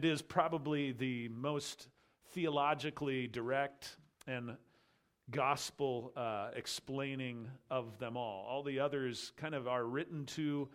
it is probably the most theologically direct and gospel explaining of them all. All the others kind of are written to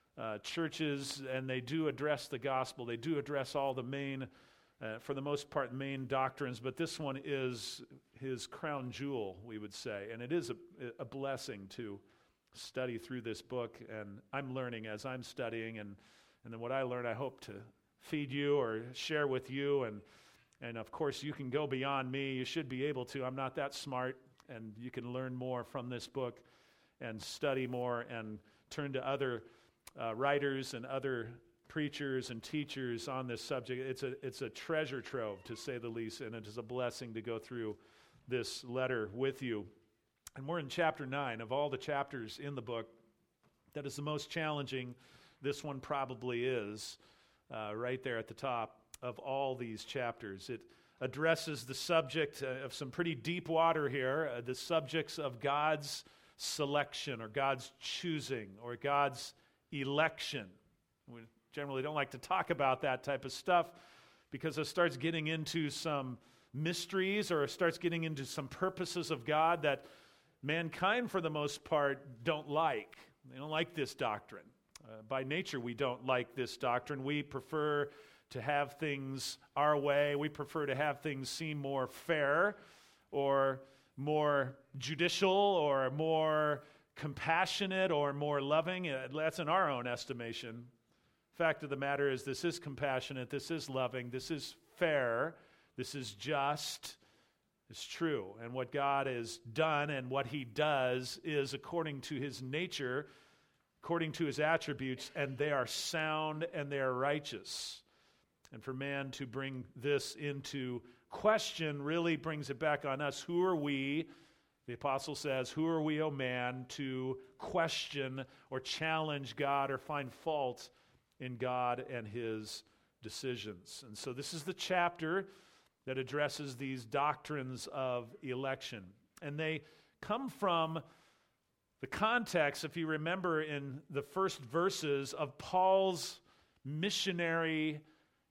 churches, and they do address the gospel. They do address all the main, for the most part, main doctrines, but this one is his crown jewel, we would say, and it is a blessing to study through this book, and I'm learning as I'm studying, and then what I learn I hope to feed you or share with you, and of course you can go beyond me. You should be able to. I'm not that smart, and you can learn more from this book and study more and turn to other writers and other preachers and teachers on this subject. It's a treasure trove, to say the least, and it is a blessing to go through this letter with you. And we're in chapter 9. Of all the chapters in the book, that is the most challenging. This one probably is, right there at the top of all these chapters. It addresses the subject of some pretty deep water here, the subjects of God's selection or God's choosing or God's election. We generally don't like to talk about that type of stuff because it starts getting into some mysteries or it starts getting into some purposes of God that mankind, for the most part, don't like. They don't like this doctrine. By nature, we don't like this doctrine. We prefer to have things our way. We prefer to have things seem more fair or more judicial or more compassionate or more loving. That's in our own estimation. Fact of the matter is, this is compassionate, this is loving, this is fair, this is just, it's true. And what God has done and what he does is according to his nature, according to his attributes, and they are sound and they are righteous. And for man to bring this into question really brings it back on us. Who are we? The apostle says, who are we, O man, to question or challenge God or find fault in God and his decisions? And so this is the chapter that addresses these doctrines of election. And they come from the context, if you remember in the first verses, of Paul's missionary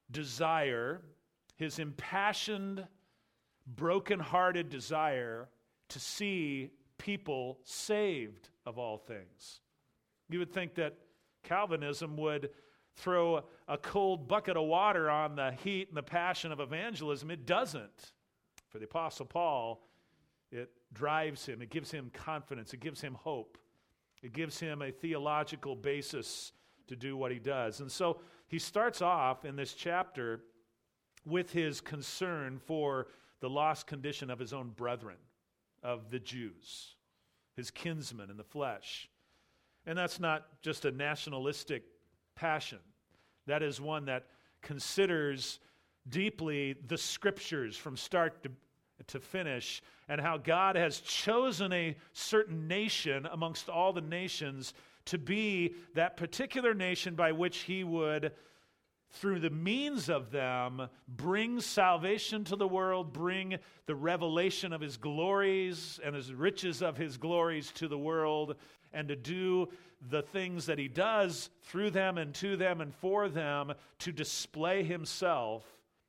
desire, his impassioned, broken-hearted desire to see people saved of all things. You would think that Calvinism would throw a cold bucket of water on the heat and the passion of evangelism. It doesn't. For the Apostle Paul, it drives him. It gives him confidence. It gives him hope. It gives him a theological basis to do what he does. And so he starts off in this chapter with his concern for the lost condition of his own brethren, of the Jews, his kinsmen in the flesh. And that's not just a nationalistic passion. That is one that considers deeply the Scriptures from start to finish, and how God has chosen a certain nation amongst all the nations to be that particular nation by which he would, through the means of them, bring salvation to the world, bring the revelation of his glories and his riches of his glories to the world, and to do the things that he does through them and to them and for them to display himself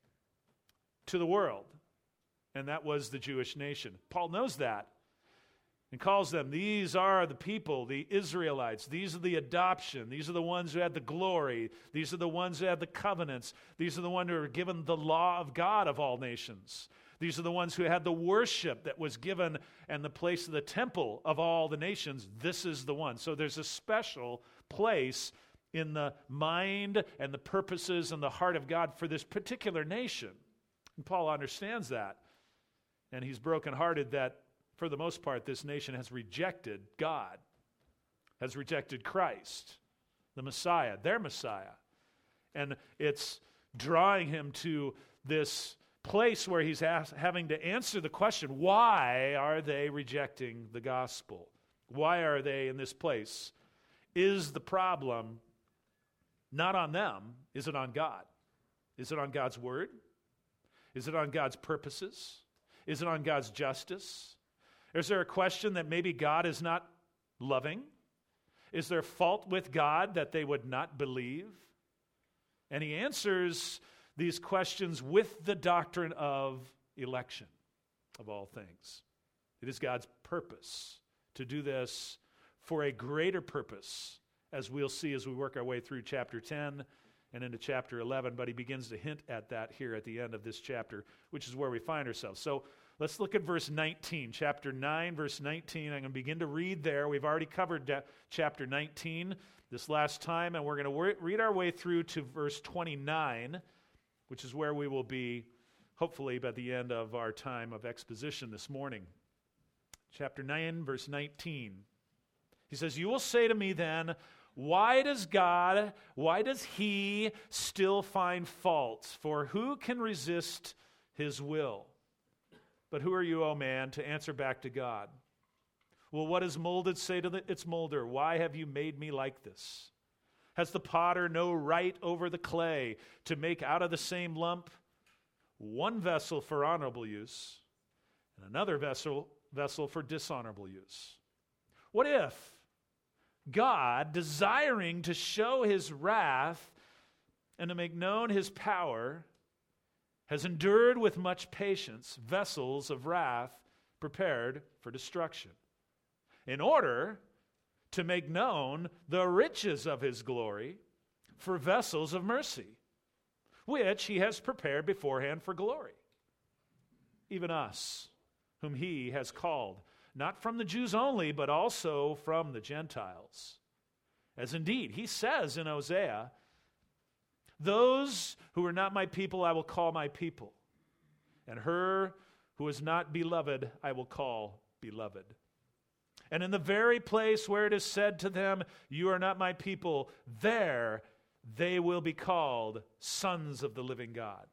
to the world. And that was the Jewish nation. Paul knows that and calls them, these are the people, the Israelites. These are the adoption. These are the ones who had the glory. These are the ones who had the covenants. These are the ones who are given the law of God of all nations. These are the ones who had the worship that was given and the place of the temple of all the nations. This is the one. So there's a special place in the mind and the purposes and the heart of God for this particular nation. And Paul understands that. And he's brokenhearted that, for the most part, this nation has rejected God, has rejected Christ, the Messiah, their Messiah. And it's drawing him to this place where he's having to answer the question, why are they rejecting the gospel? Why are they in this place? Is the problem not on them? Is it on God? Is it on God's word? Is it on God's purposes? Is it on God's justice? Is there a question that maybe God is not loving? Is there fault with God that they would not believe? And he answers these questions with the doctrine of election, of all things. It is God's purpose to do this for a greater purpose, as we'll see as we work our way through chapter 10 and into chapter 11, but he begins to hint at that here at the end of this chapter, which is where we find ourselves. So let's look at verse 19, chapter 9, verse 19. I'm going to begin to read there. We've already covered chapter 19 this last time, and we're going to read our way through to verse 29, which is where we will be, hopefully, by the end of our time of exposition this morning. Chapter 9, verse 19. He says, "You will say to me then, why does he still find faults? For who can resist his will? But who are you, O man, to answer back to God? Will what is molded say to its molder, why have you made me like this? Has the potter no right over the clay to make out of the same lump one vessel for honorable use and another vessel for dishonorable use? What if God, desiring to show his wrath and to make known his power, has endured with much patience vessels of wrath prepared for destruction, in order to make known the riches of his glory for vessels of mercy, which he has prepared beforehand for glory, even us, whom he has called, not from the Jews only, but also from the Gentiles. As indeed he says in Hosea, those who are not my people I will call my people, and her who is not beloved I will call beloved. And in the very place where it is said to them, you are not my people, there they will be called sons of the living God.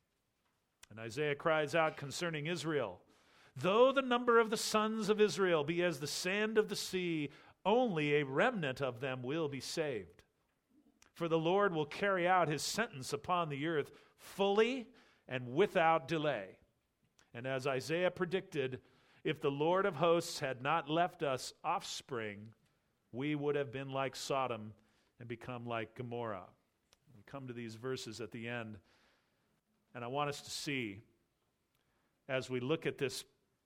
And Isaiah cries out concerning Israel, though the number of the sons of Israel be as the sand of the sea, only a remnant of them will be saved. For the Lord will carry out his sentence upon the earth fully and without delay. And as Isaiah predicted, if the Lord of hosts had not left us offspring, we would have been like Sodom and become like Gomorrah. We come to these verses at the end, and I want us to see, as we look at this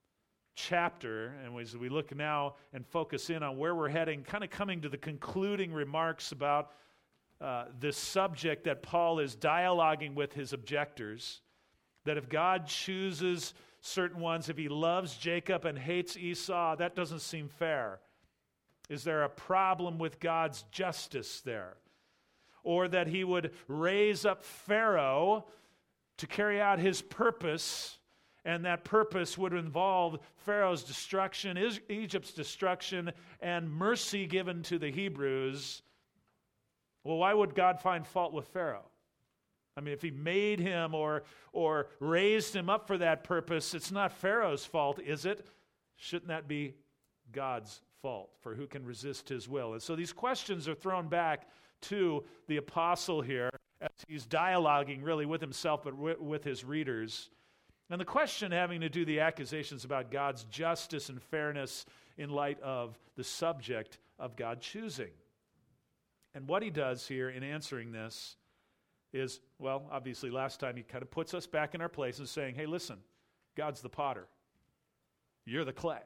chapter, and as we look now and focus in on where we're heading, kind of coming to the concluding remarks about this subject that Paul is dialoguing with his objectors, that if God chooses certain ones, if he loves Jacob and hates Esau, that doesn't seem fair. Is there a problem with God's justice there? Or that he would raise up Pharaoh to carry out his purpose, and that purpose would involve Pharaoh's destruction, Egypt's destruction, and mercy given to the Hebrews. Well, why would God find fault with Pharaoh? I mean, if he made him or raised him up for that purpose, it's not Pharaoh's fault, is it? Shouldn't that be God's fault? For who can resist his will? And so these questions are thrown back to the apostle here as he's dialoguing really with himself, but with his readers. And the question having to do the accusations about God's justice and fairness in light of the subject of God choosing. And what he does here in answering this is, well, obviously last time he kind of puts us back in our place and saying, hey, listen, God's the potter. You're the clay.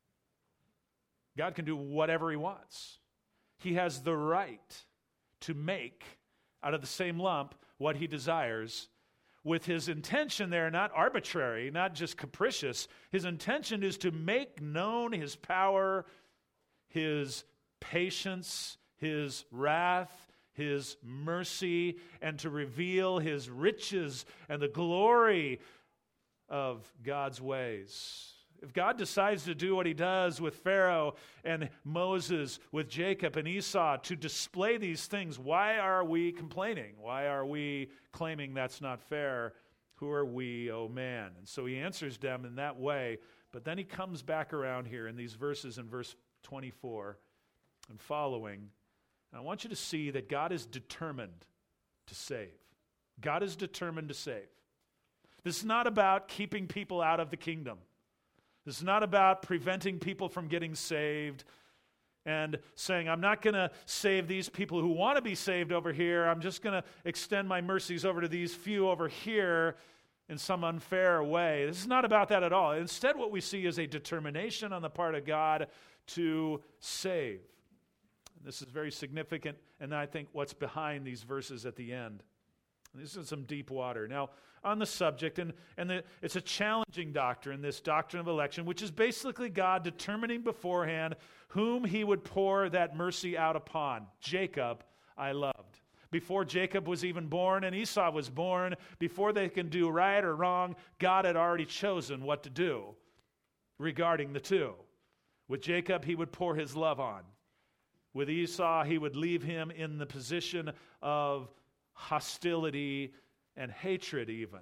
God can do whatever he wants. He has the right to make out of the same lump what he desires, with his intention there not arbitrary, not just capricious. His intention is to make known his power, his patience, his wrath, his mercy, and to reveal his riches and the glory of God's ways. If God decides to do what he does with Pharaoh and Moses, with Jacob and Esau, to display these things, why are we complaining? Why are we claiming that's not fair? Who are we, oh man? And so he answers them in that way, but then he comes back around here in these verses in verse 24 and following. And I want you to see that God is determined to save. God is determined to save. This is not about keeping people out of the kingdom. This is not about preventing people from getting saved. and saying, I'm not going to save these people who want to be saved over here. I'm just going to extend my mercies over to these few over here in some unfair way. This is not about that at all. Instead, what we see is a determination on the part of God to save. This is very significant, and I think what's behind these verses at the end. This is some deep water. Now, on the subject, it's a challenging doctrine, this doctrine of election, which is basically God determining beforehand whom he would pour that mercy out upon. Jacob I loved. Before Jacob was even born and Esau was born, before they can do right or wrong, God had already chosen what to do regarding the two. With Jacob, he would pour his love on. With Esau, he would leave him in the position of hostility and hatred even.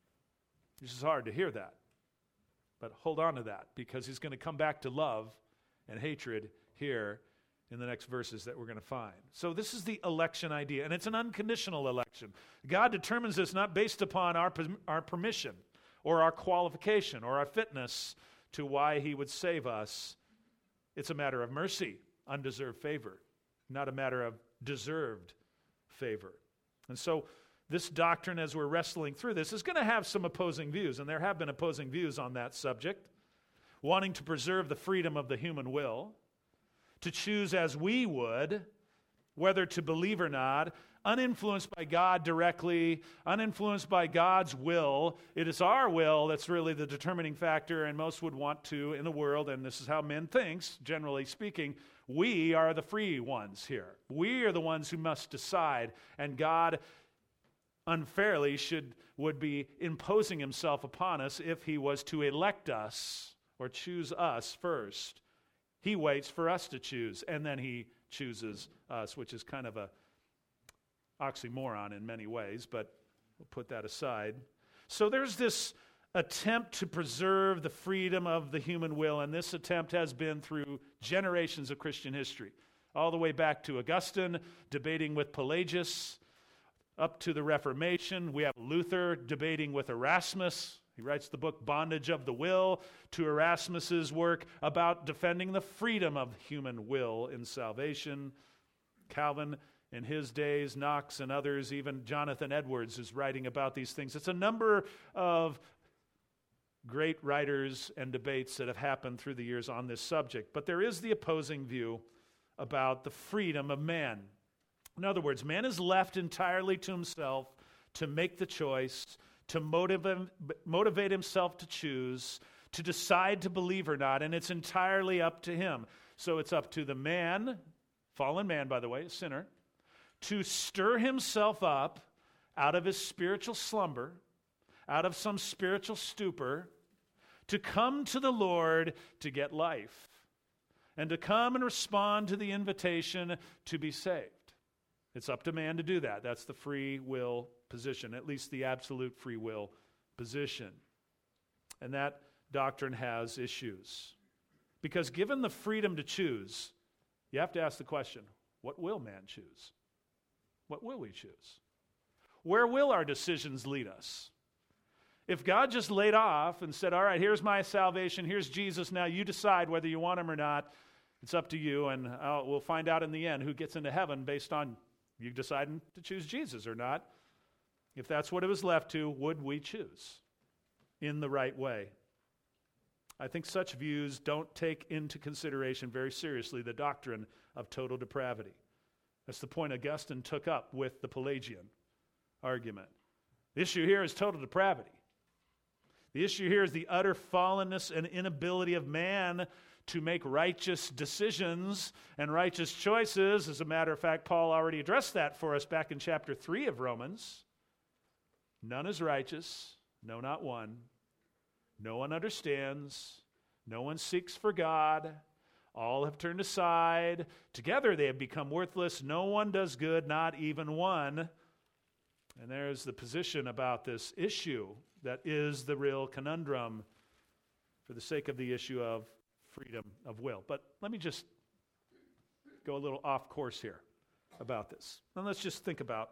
This is hard to hear that. But hold on to that, because he's going to come back to love and hatred here in the next verses that we're going to find. So this is the election idea, and it's an unconditional election. God determines this not based upon our permission or our qualification or our fitness to why he would save us. It's a matter of mercy, undeserved favor, not a matter of deserved favor. And so this doctrine, as we're wrestling through this, is going to have some opposing views, and there have been opposing views on that subject, wanting to preserve the freedom of the human will, to choose as we would, whether to believe or not, uninfluenced by God directly, uninfluenced by God's will. It is our will that's really the determining factor, and most would want to in the world, and this is how men thinks, generally speaking. We are the free ones here. We are the ones who must decide, and God unfairly would be imposing himself upon us if he was to elect us or choose us first. He waits for us to choose, and then he chooses us, which is kind of a oxymoron in many ways, but we'll put that aside. So there's this attempt to preserve the freedom of the human will, and this attempt has been through generations of Christian history, all the way back to Augustine debating with Pelagius, up to the Reformation. We have Luther debating with Erasmus. He writes the book Bondage of the Will, to Erasmus's work about defending the freedom of human will in salvation. Calvin in his days, Knox and others, even Jonathan Edwards is writing about these things. It's a number of great writers and debates that have happened through the years on this subject. But there is the opposing view about the freedom of man. In other words, man is left entirely to himself to make the choice, to motivate himself to choose, to decide to believe or not, and it's entirely up to him. So it's up to the man, fallen man, by the way, a sinner, to stir himself up out of his spiritual slumber, out of some spiritual stupor, to come to the Lord to get life, and to come and respond to the invitation to be saved. It's up to man to do that. That's the free will position, at least the absolute free will position. And that doctrine has issues. Because given the freedom to choose, you have to ask the question, what will man choose? What will we choose? Where will our decisions lead us? If God just laid off and said, all right, here's my salvation, here's Jesus, now you decide whether you want him or not, it's up to you, and we'll find out in the end who gets into heaven based on you deciding to choose Jesus or not. If that's what it was left to, would we choose in the right way? I think such views don't take into consideration very seriously the doctrine of total depravity. That's the point Augustine took up with the Pelagian argument. The issue here is total depravity. The issue here is the utter fallenness and inability of man to make righteous decisions and righteous choices. As a matter of fact, Paul already addressed that for us back in chapter 3 of Romans. None is righteous, no, not one. No one understands. No one seeks for God. All have turned aside. Together they have become worthless. No one does good, not even one. And there's the position about this issue that is the real conundrum for the sake of the issue of freedom of will. But let me just go a little off course here about this. And let's just think about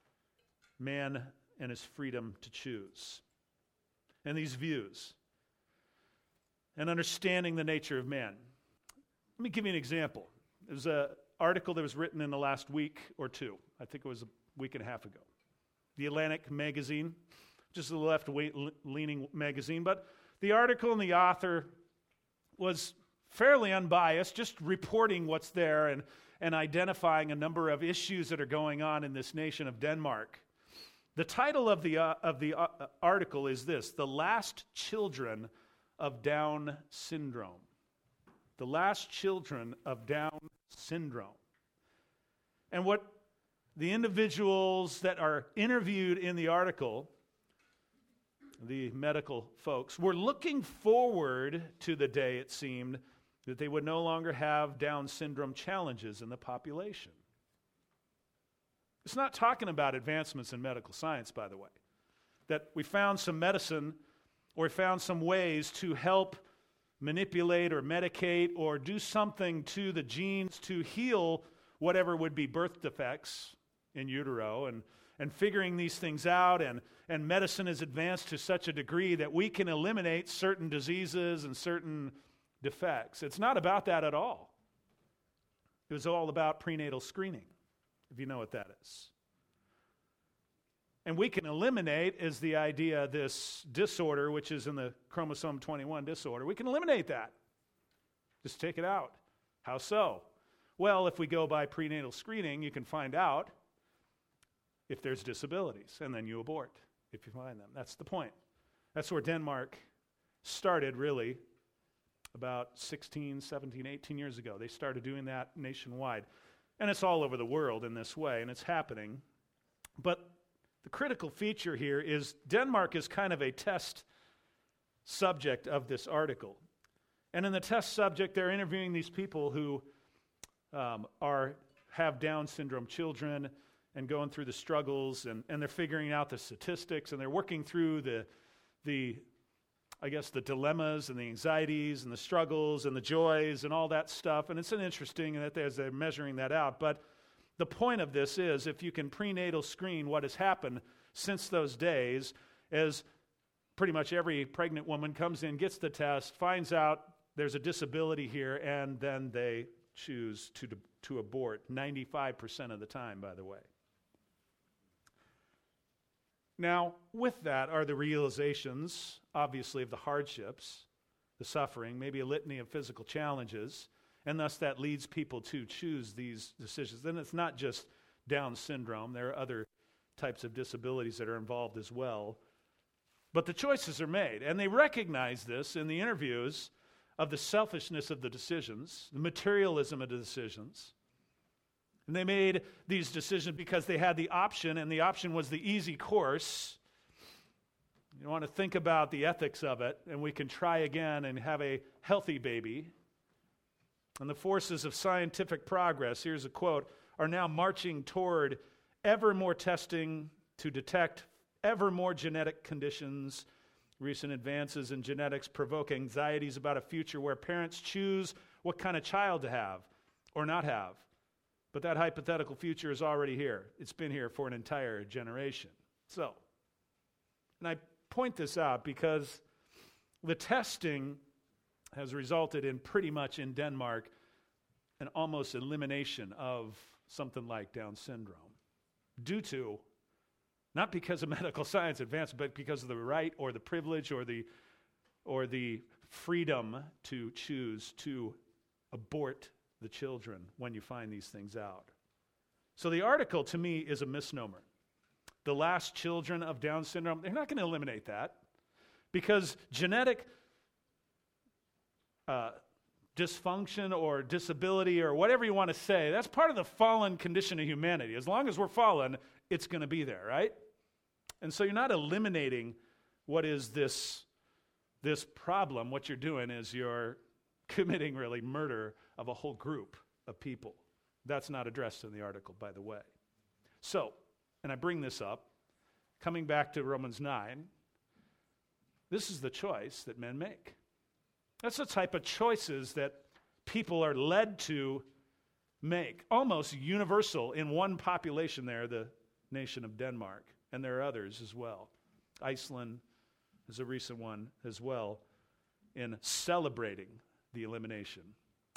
man and his freedom to choose and these views and understanding the nature of man. Let me give you an example. It was an article that was written in the last week or two. I think it was a week and a half ago. The Atlantic magazine, just a left-leaning magazine, but the article and the author was fairly unbiased, just reporting what's there and identifying a number of issues that are going on in this nation of Denmark. The title of the article is this: The Last Children of Down Syndrome. The Last Children of Down Syndrome. And what the individuals that are interviewed in the article, the medical folks, were looking forward to the day, it seemed, that they would no longer have Down syndrome challenges in the population. It's not talking about advancements in medical science, by the way, that we found some medicine or we found some ways to help manipulate or medicate or do something to the genes to heal whatever would be birth defects in utero, and figuring these things out, and medicine is advanced to such a degree that we can eliminate certain diseases and certain defects. It's not about that at all. It was all about prenatal screening, if you know what that is. And we can eliminate, is the idea, this disorder, which is in the chromosome 21 disorder. We can eliminate that. Just take it out. How so? Well, if we go by prenatal screening, you can find out if there's disabilities, and then you abort if you find them. That's the point. That's where Denmark started, really, about 16, 17, 18 years ago. They started doing that nationwide. And it's all over the world in this way, and it's happening. But the critical feature here is Denmark is kind of a test subject of this article. And in the test subject, they're interviewing these people who have Down syndrome children and going through the struggles, and they're figuring out the statistics, and they're working through the dilemmas and the anxieties and the struggles and the joys and all that stuff. And it's an interesting that as they're measuring that out. But the point of this is, if you can prenatal screen what has happened since those days, as pretty much every pregnant woman comes in, gets the test, finds out there's a disability here, and then they choose to abort 95% of the time, by the way. Now, with that are the realizations, obviously, of the hardships, the suffering, maybe a litany of physical challenges, and thus that leads people to choose these decisions. Then it's not just Down syndrome. There are other types of disabilities that are involved as well. But the choices are made, and they recognize this in the interviews of the selfishness of the decisions, the materialism of the decisions. And they made these decisions because they had the option, and the option was the easy course. You want to think about the ethics of it, and we can try again and have a healthy baby. And the forces of scientific progress, here's a quote, are now marching toward ever more testing to detect ever more genetic conditions. Recent advances in genetics provoke anxieties about a future where parents choose what kind of child to have or not have. But that hypothetical future is already here. It's been here for an entire generation. So, and I point this out because the testing has resulted in pretty much in Denmark an almost elimination of something like Down syndrome due to, not because of medical science advancement, but because of the right or the privilege or the freedom to choose to abort the children when you find these things out. So the article, to me, is a misnomer. The last children of Down syndrome, they're not going to eliminate that because genetic dysfunction or disability or whatever you want to say, that's part of the fallen condition of humanity. As long as we're fallen, it's going to be there, right? And so you're not eliminating what is this problem. What you're doing is you're committing really murder of a whole group of people. That's not addressed in the article, by the way. So, and I bring this up, coming back to Romans 9, this is the choice that men make. That's the type of choices that people are led to make, almost universal in one population there, the nation of Denmark, and there are others as well. Iceland is a recent one as well in celebrating the elimination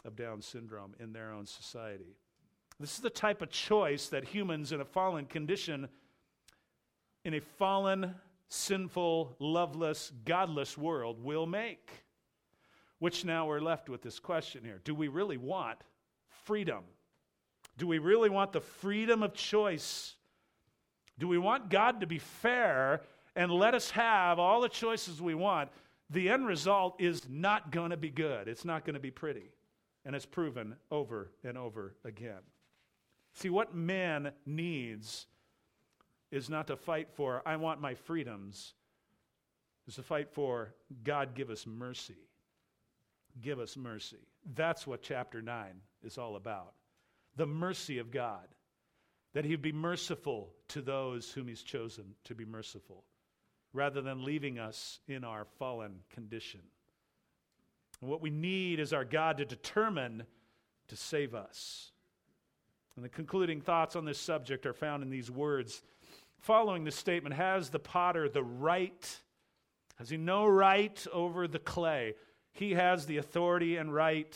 of Down syndrome in their own society. This is the type of choice that humans in a fallen condition, in a fallen, sinful, loveless, godless world will make. Which now we're left with this question here. Do we really want freedom? Do we really want the freedom of choice? Do we want God to be fair and let us have all the choices we want? The end result is not going to be good. It's not going to be pretty. And it's proven over and over again. See, what man needs is not to fight for, I want my freedoms, is to fight for, God, give us mercy. Give us mercy. That's what chapter 9 is all about. The mercy of God. That He would be merciful to those whom He's chosen to be merciful, rather than leaving us in our fallen condition. And what we need is our God to determine to save us. And the concluding thoughts on this subject are found in these words. Following this statement, has the potter the right? Has he no right over the clay? He has the authority and right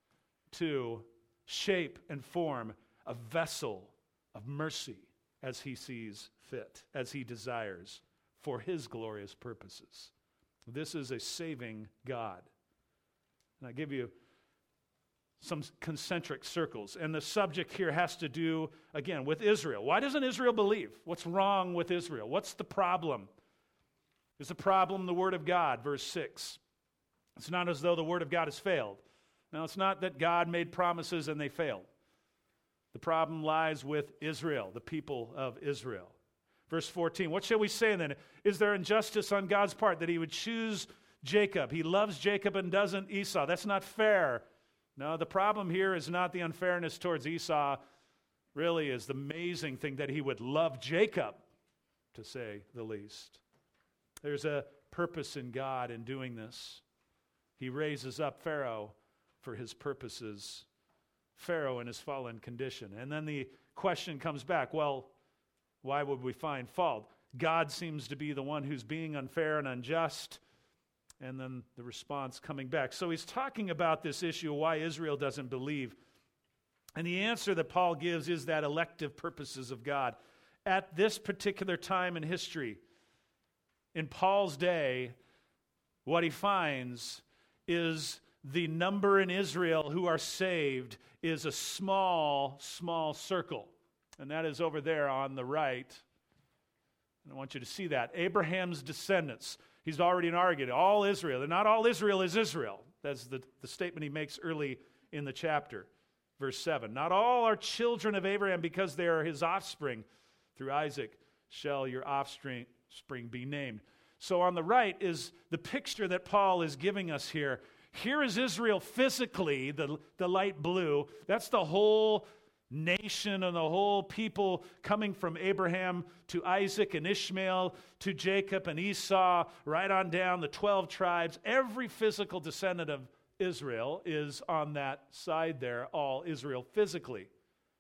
to shape and form a vessel of mercy as he sees fit, as he desires, for his glorious purposes. This is a saving God. And I give you some concentric circles. And the subject here has to do, again, with Israel. Why doesn't Israel believe? What's wrong with Israel? What's the problem? Is the problem the Word of God? Verse 6. It's not as though the Word of God has failed. Now, it's not that God made promises and they failed. The problem lies with Israel, the people of Israel. Verse 14, what shall we say then? Is there injustice on God's part that He would choose Jacob? He loves Jacob and doesn't Esau. That's not fair. No, the problem here is not the unfairness towards Esau. Really is the amazing thing that He would love Jacob, to say the least. There's a purpose in God in doing this. He raises up Pharaoh for His purposes. Pharaoh in his fallen condition. And then the question comes back, well, why would we find fault? God seems to be the one who's being unfair and unjust. And then the response coming back. So he's talking about this issue of why Israel doesn't believe. And the answer that Paul gives is that elective purposes of God. At this particular time in history, in Paul's day, what he finds is the number in Israel who are saved is a small, small circle. And that is over there on the right. And I want you to see that. Abraham's descendants. He's already argued. All Israel. And not all Israel is Israel. That's the statement he makes early in the chapter. Verse 7. Not all are children of Abraham because they are his offspring. Through Isaac shall your offspring be named. So on the right is the picture that Paul is giving us here. Here is Israel physically, the light blue. That's the whole nation and the whole people coming from Abraham to Isaac and Ishmael to Jacob and Esau, right on down the 12 tribes. Every physical descendant of Israel is on that side there, all Israel physically.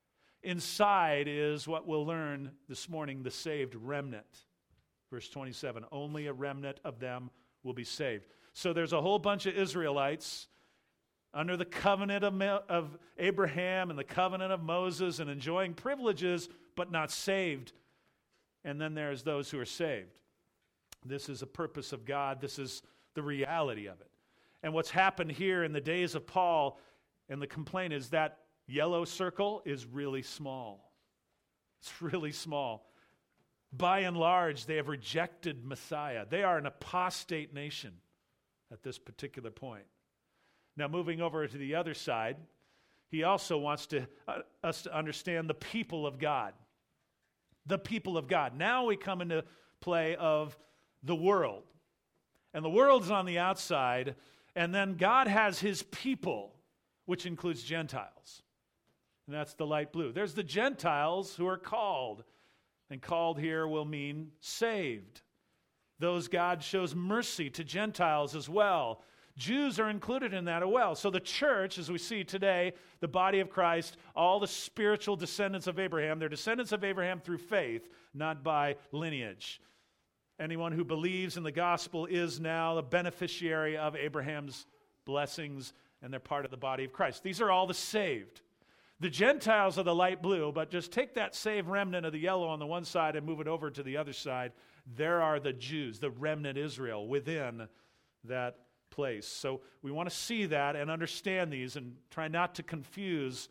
Inside is what we'll learn this morning, the saved remnant. Verse 27, only a remnant of them will be saved. So there's a whole bunch of Israelites under the covenant of Abraham and the covenant of Moses and enjoying privileges, but not saved. And then there's those who are saved. This is a purpose of God. This is the reality of it. And what's happened here in the days of Paul, and the complaint is that yellow circle is really small. It's really small. By and large, they have rejected Messiah. They are an apostate nation at this particular point. Now, moving over to the other side, he also wants us to understand the people of God. The people of God. Now we come into play of the world. And the world's on the outside, and then God has his people, which includes Gentiles. And that's the light blue. There's the Gentiles who are called. And called here will mean saved. Those God shows mercy to Gentiles as well. Jews are included in that as well. So the church, as we see today, the body of Christ, all the spiritual descendants of Abraham, they're descendants of Abraham through faith, not by lineage. Anyone who believes in the gospel is now the beneficiary of Abraham's blessings and they're part of the body of Christ. These are all the saved. The Gentiles are the light blue, but just take that saved remnant of the yellow on the one side and move it over to the other side. There are the Jews, the remnant Israel within that place. So we want to see that and understand these and try not to confuse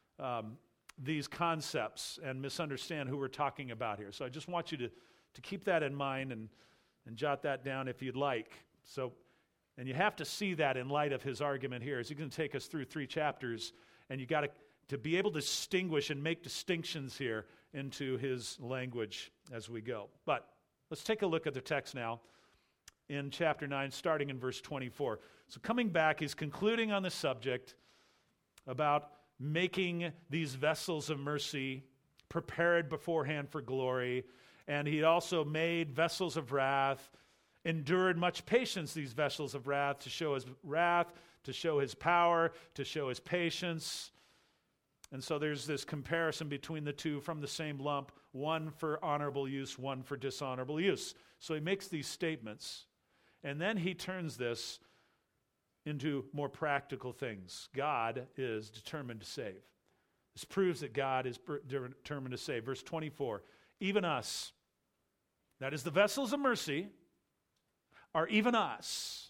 these concepts and misunderstand who we're talking about here. So I just want you to keep that in mind and jot that down if you'd like. So, and you have to see that in light of his argument here. He's going to take us through 3 chapters, and you got to be able to distinguish and make distinctions here into his language as we go. But let's take a look at the text now in chapter 9, starting in verse 24. So coming back, he's concluding on the subject about making these vessels of mercy prepared beforehand for glory. And he also made vessels of wrath, endured much patience, these vessels of wrath, to show his wrath, to show his power, to show his patience. And so there's this comparison between the two from the same lump, one for honorable use, one for dishonorable use. So he makes these statements, and then he turns this into more practical things. God is determined to save. This proves that God is determined to save. Verse 24, even us, that is the vessels of mercy, are even us,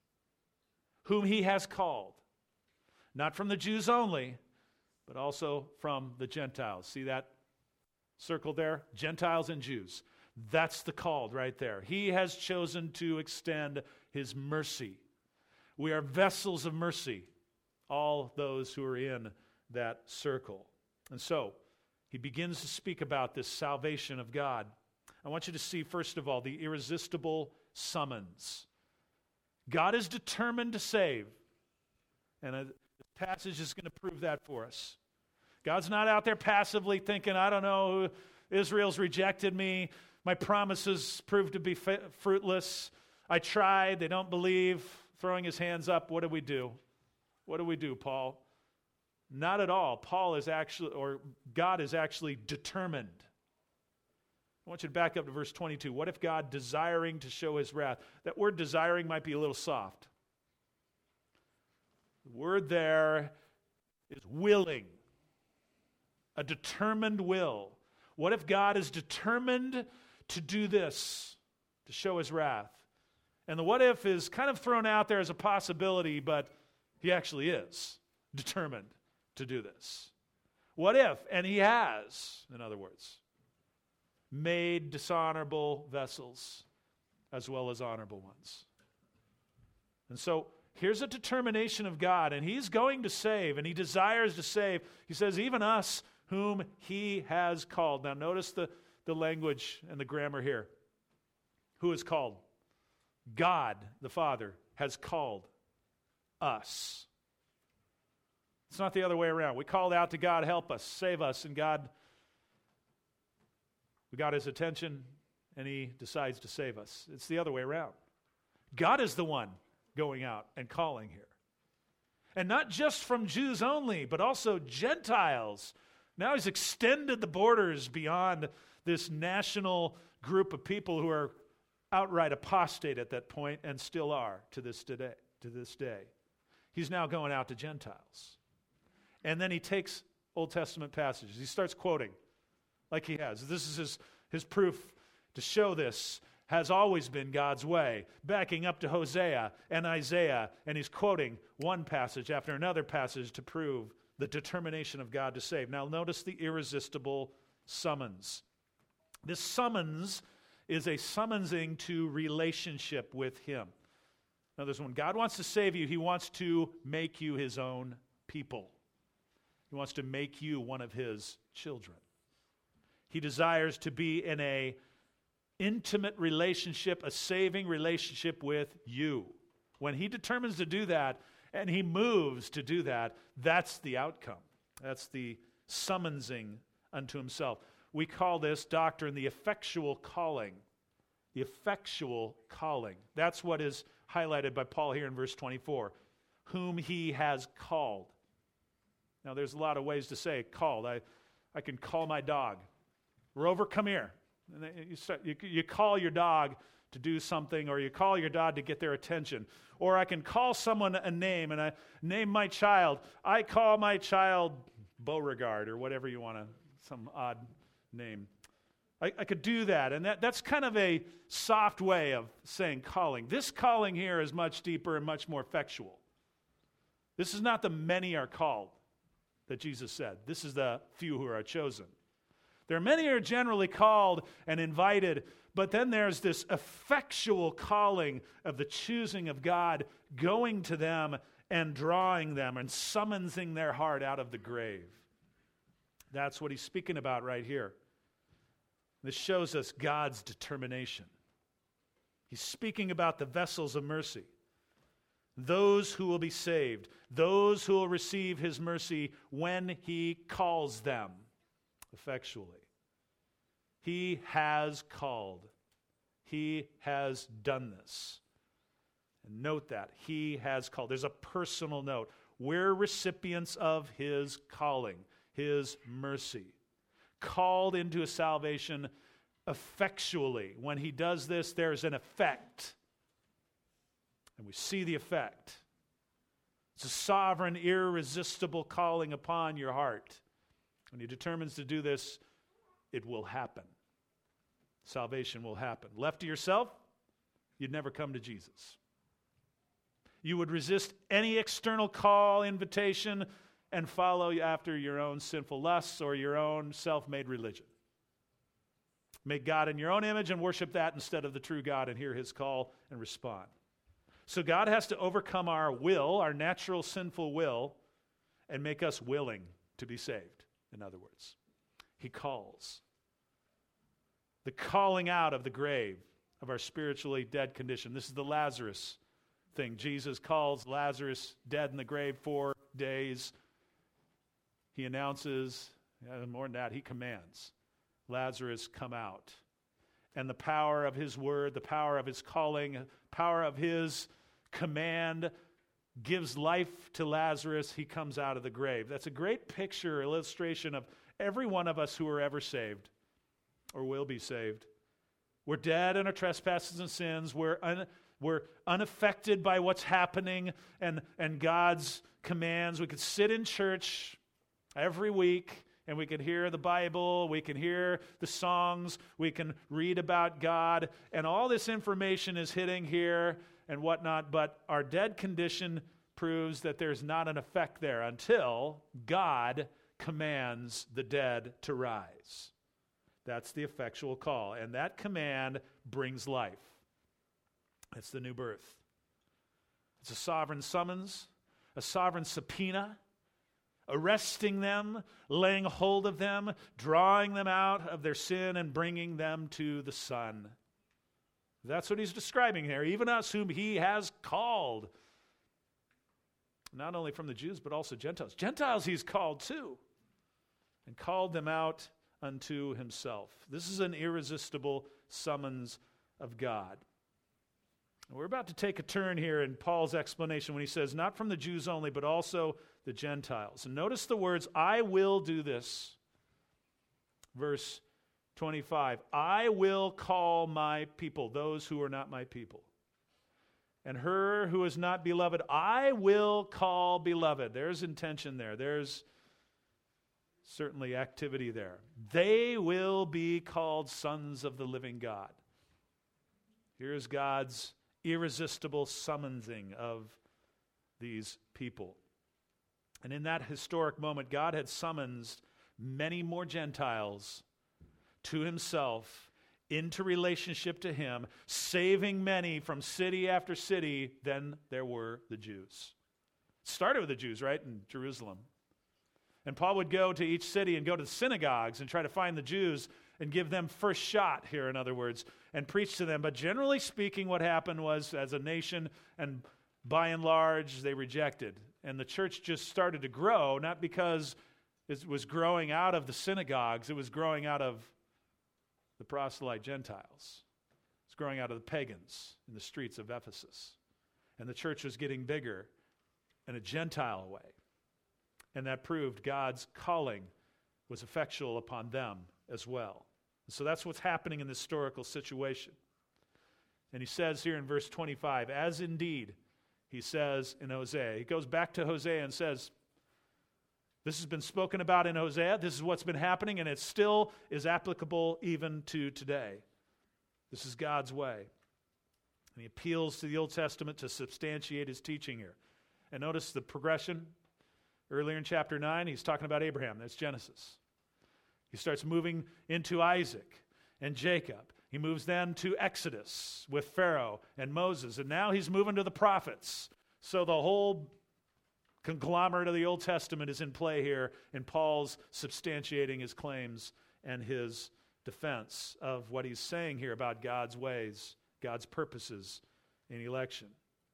whom he has called, not from the Jews only, but also from the Gentiles. See that circle there? Gentiles and Jews. That's the called right there. He has chosen to extend his mercy. We are vessels of mercy, all those who are in that circle. And so, he begins to speak about this salvation of God. I want you to see, first of all, the irresistible summons. God is determined to save. And this passage is going to prove that for us. God's not out there passively thinking, I don't know, Israel's rejected me. My promises proved to be fruitless. I tried. They don't believe. Throwing his hands up. What do we do? What do we do, Paul? Not at all. God is actually determined. I want you to back up to verse 22. What if God, desiring to show his wrath? That word desiring might be a little soft. The word there is willing. A determined will. What if God is determined to do this, to show his wrath? And the what if is kind of thrown out there as a possibility, but he actually is determined to do this. What if, and he has, in other words, made dishonorable vessels as well as honorable ones. And so here's a determination of God, and he's going to save, and he desires to save. He says, even us whom he has called. Now notice the language and the grammar here. Who is called? God, the Father, has called us. It's not the other way around. We called out to God, help us, save us, and God, we got his attention, and he decides to save us. It's the other way around. God is the one going out and calling here. And not just from Jews only, but also Gentiles. Now he's extended the borders beyond this national group of people who are outright apostate at that point and still are to this day. He's now going out to Gentiles. And then he takes Old Testament passages. He starts quoting like he has. This is his proof to show this has always been God's way, backing up to Hosea and Isaiah, and he's quoting one passage after another passage to prove the determination of God to save. Now notice the irresistible summons. This summons is a summonsing to relationship with him. Now there's when God wants to save you, he wants to make you his own people. He wants to make you one of his children. He desires to be in an intimate relationship, a saving relationship with you. When he determines to do that, and he moves to do that, that's the outcome. That's the summonsing unto himself. We call this doctrine the effectual calling. The effectual calling. That's what is highlighted by Paul here in verse 24. Whom he has called. Now there's a lot of ways to say called. I can call my dog. Rover, come here. And you call your dog to do something, or you call your dad to get their attention. Or I can call someone a name, and I name my child. I call my child Beauregard, or whatever you want to, some odd name. I could do that, and that's kind of a soft way of saying calling. This calling here is much deeper and much more effectual. This is not the many are called that Jesus said. This is the few who are chosen. There are many who are generally called and invited, but then there's this effectual calling of the choosing of God going to them and drawing them and summoning their heart out of the grave. That's what he's speaking about right here. This shows us God's determination. He's speaking about the vessels of mercy. Those who will be saved. Those who will receive his mercy when he calls them effectually. He has called. He has done this. And note that. He has called. There's a personal note. We're recipients of his calling, his mercy. Called into a salvation effectually. When he does this, there's an effect. And we see the effect. It's a sovereign, irresistible calling upon your heart. When he determines to do this, it will happen. Salvation will happen. Left to yourself, you'd never come to Jesus. You would resist any external call, invitation, and follow after your own sinful lusts or your own self-made religion. Make God in your own image and worship that instead of the true God and hear his call and respond. So God has to overcome our will, our natural sinful will, and make us willing to be saved, in other words. He calls. The calling out of the grave of our spiritually dead condition. This is the Lazarus thing. Jesus calls Lazarus dead in the grave 4 days. He announces, more than that, he commands, Lazarus, come out. And the power of his word, the power of his calling, power of his command gives life to Lazarus. He comes out of the grave. That's a great picture, illustration of every one of us who are ever saved or will be saved. We're dead in our trespasses and sins. We're unaffected by what's happening and God's commands. We could sit in church every week, and we can hear the Bible, we can hear the songs, we can read about God, and all this information is hitting here and whatnot, but our dead condition proves that there's not an effect there until God commands the dead to rise. That's the effectual call, and that command brings life. It's the new birth. It's a sovereign summons, a sovereign subpoena, arresting them, laying hold of them, drawing them out of their sin and bringing them to the Son. That's what he's describing here. Even us whom he has called. Not only from the Jews, but also Gentiles. Gentiles he's called too. And called them out unto himself. This is an irresistible summons of God. We're about to take a turn here in Paul's explanation when he says, not from the Jews only, but also the Gentiles. And notice the words, I will do this. Verse 25, I will call my people, those who are not my people. And her who is not beloved, I will call beloved. There's intention there. There's certainly activity there. They will be called sons of the living God. Here's God's irresistible summoning of these people. And in that historic moment, God had summoned many more Gentiles to himself, into relationship to him, saving many from city after city than there were the Jews. It started with the Jews, right, in Jerusalem. And Paul would go to each city and go to the synagogues and try to find the Jews and give them first shot here, in other words, and preach to them. But generally speaking, what happened was, as a nation, and by and large, they rejected. And the church just started to grow, not because it was growing out of the synagogues, it was growing out of the proselyte Gentiles. It's growing out of the pagans in the streets of Ephesus. And the church was getting bigger in a Gentile way. And that proved God's calling was effectual upon them as well. And so that's what's happening in this historical situation. And he says here in verse 25, as indeed, he says in Hosea. He goes back to Hosea and says, this has been spoken about in Hosea. This is what's been happening, and it still is applicable even to today. This is God's way. And he appeals to the Old Testament to substantiate his teaching here. And notice the progression. Earlier in chapter 9, he's talking about Abraham. That's Genesis. He starts moving into Isaac and Jacob. He moves then to Exodus with Pharaoh and Moses. And now he's moving to the prophets. So the whole conglomerate of the Old Testament is in play here, and Paul's substantiating his claims and his defense of what he's saying here about God's ways, God's purposes in election.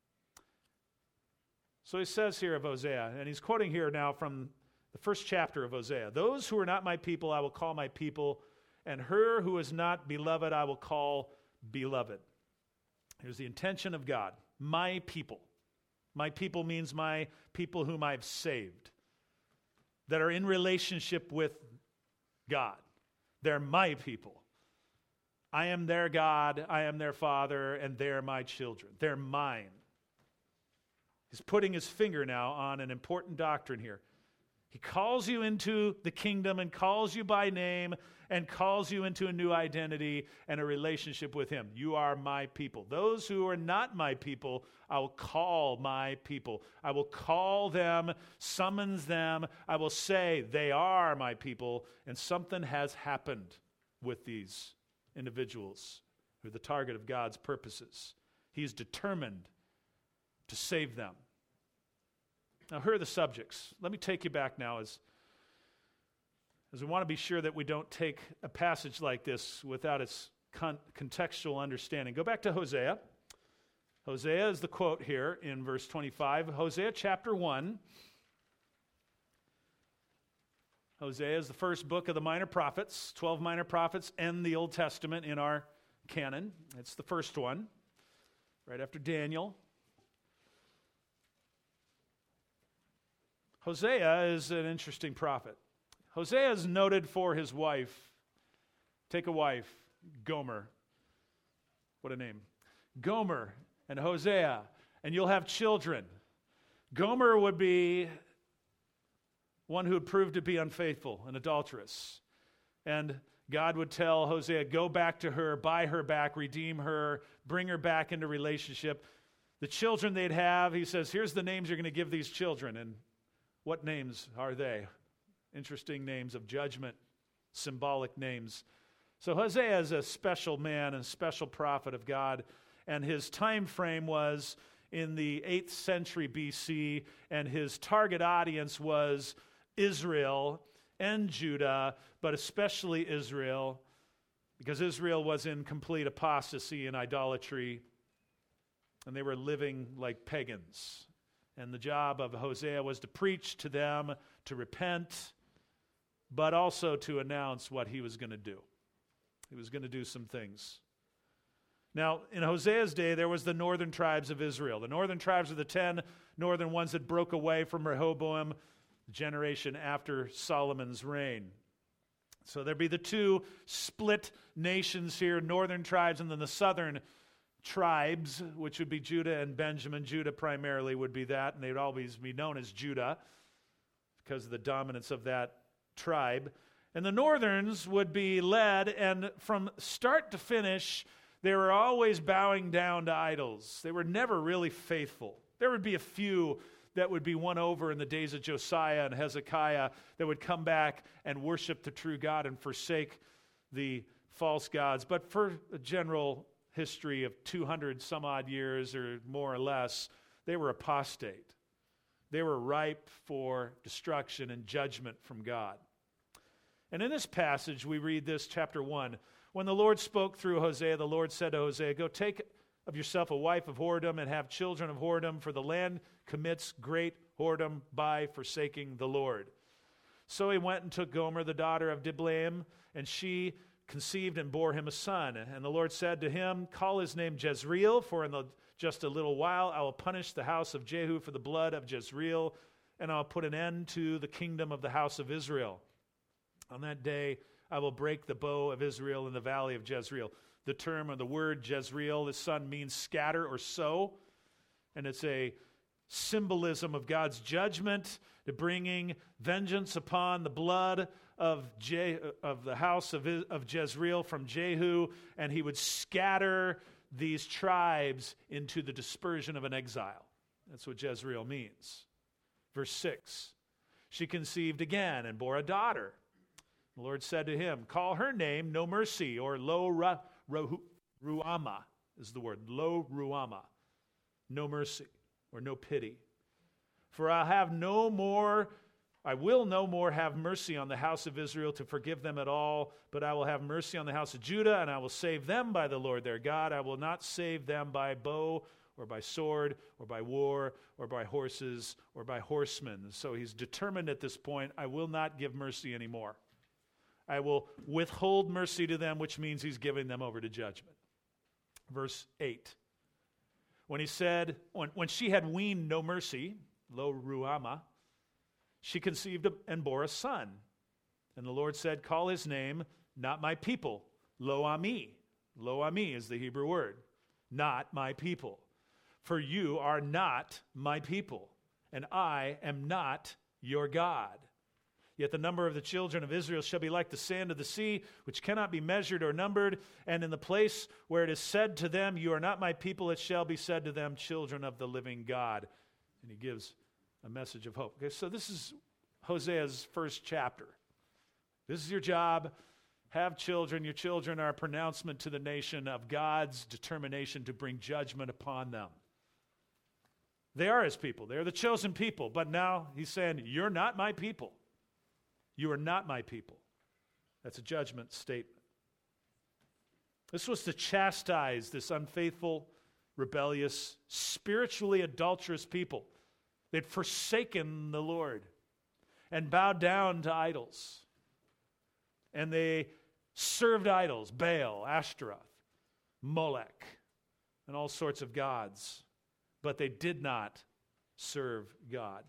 So he says here of Hosea, and he's quoting here now from the first chapter of Hosea, those who are not my people I will call my people, and her who is not beloved I will call beloved. Here's the intention of God, my people. My people means my people whom I've saved, that are in relationship with God. They're my people. I am their God, I am their father, and they're my children. They're mine. He's putting his finger now on an important doctrine here. He calls you into the kingdom and calls you by name and calls you into a new identity and a relationship with him. You are my people. Those who are not my people, I will call my people. I will call them, summons them. I will say they are my people, and something has happened with these individuals who are the target of God's purposes. He's determined to save them. Now, here are the subjects. Let me take you back now as we want to be sure that we don't take a passage like this without its contextual understanding. Go back to Hosea. Hosea is the quote here in verse 25. Hosea chapter 1. Hosea is the first book of the minor prophets. 12 minor prophets end the Old Testament in our canon. It's the first one, right after Daniel. Hosea is an interesting prophet. Hosea is noted for his wife. Take a wife, Gomer. What a name. Gomer and Hosea, and you'll have children. Gomer would be one who would prove to be unfaithful and adulterous. And God would tell Hosea, go back to her, buy her back, redeem her, bring her back into relationship. The children they'd have, he says, here's the names you're going to give these children. And what names are they? Interesting names of judgment, symbolic names. So Hosea is a special man and special prophet of God, and his time frame was in the 8th century BC, and his target audience was Israel and Judah, but especially Israel, because Israel was in complete apostasy and idolatry, and they were living like pagans. And the job of Hosea was to preach to them, to repent, but also to announce what he was going to do. He was going to do some things. Now, in Hosea's day, there was the northern tribes of Israel. The northern tribes are the 10 northern ones that broke away from Rehoboam, the generation after Solomon's reign. So there'd be the two split nations here, northern tribes and then the southern tribes, which would be Judah and Benjamin. Judah primarily would be that, and they'd always be known as Judah because of the dominance of that tribe. And the northerns would be led, and from start to finish, they were always bowing down to idols. They were never really faithful. There would be a few that would be won over in the days of Josiah and Hezekiah that would come back and worship the true God and forsake the false gods. But for a general history of 200 some odd years or more or less, they were apostate. They were ripe for destruction and judgment from God. And in this passage, we read this, chapter 1. When the Lord spoke through Hosea, the Lord said to Hosea, go take of yourself a wife of whoredom and have children of whoredom, for the land commits great whoredom by forsaking the Lord. So he went and took Gomer, the daughter of Diblaim, and she conceived and bore him a son. And the Lord said to him, call his name Jezreel, for in just a little while I will punish the house of Jehu for the blood of Jezreel, and I'll put an end to the kingdom of the house of Israel. On that day I will break the bow of Israel in the valley of Jezreel. the term or the word Jezreel. The sun means scatter or sow, and it's a symbolism of God's judgment, to bringing vengeance upon the blood of the house of Jezreel from Jehu, and he would scatter these tribes into the dispersion of an exile. That's what Jezreel means. Verse 6, she conceived again and bore a daughter. The Lord said to him, call her name No Mercy, or Lo Ruama is the word. Lo Ruama, no mercy, or no pity. For I will no more have mercy on the house of Israel to forgive them at all, but I will have mercy on the house of Judah, and I will save them by the Lord their God. I will not save them by bow, or by sword, or by war, or by horses, or by horsemen. So he's determined at this point, I will not give mercy anymore. I will withhold mercy to them, which means he's giving them over to judgment. Verse 8. When she had weaned no mercy, Lo Ruama, she conceived and bore a son. And the Lord said, call his name, not my people, Lo Ami. Lo Ami is the Hebrew word, not my people. For you are not my people, and I am not your God. Yet the number of the children of Israel shall be like the sand of the sea, which cannot be measured or numbered. And in the place where it is said to them, you are not my people, it shall be said to them, children of the living God. And he gives a message of hope. Okay, so this is Hosea's first chapter. This is your job. Have children. Your children are a pronouncement to the nation of God's determination to bring judgment upon them. They are his people. They are the chosen people. But now he's saying, you're not my people. You are not my people. That's a judgment statement. This was to chastise this unfaithful, rebellious, spiritually adulterous people. They'd forsaken the Lord and bowed down to idols. And they served idols, Baal, Ashtaroth, Molech, and all sorts of gods. But they did not serve God.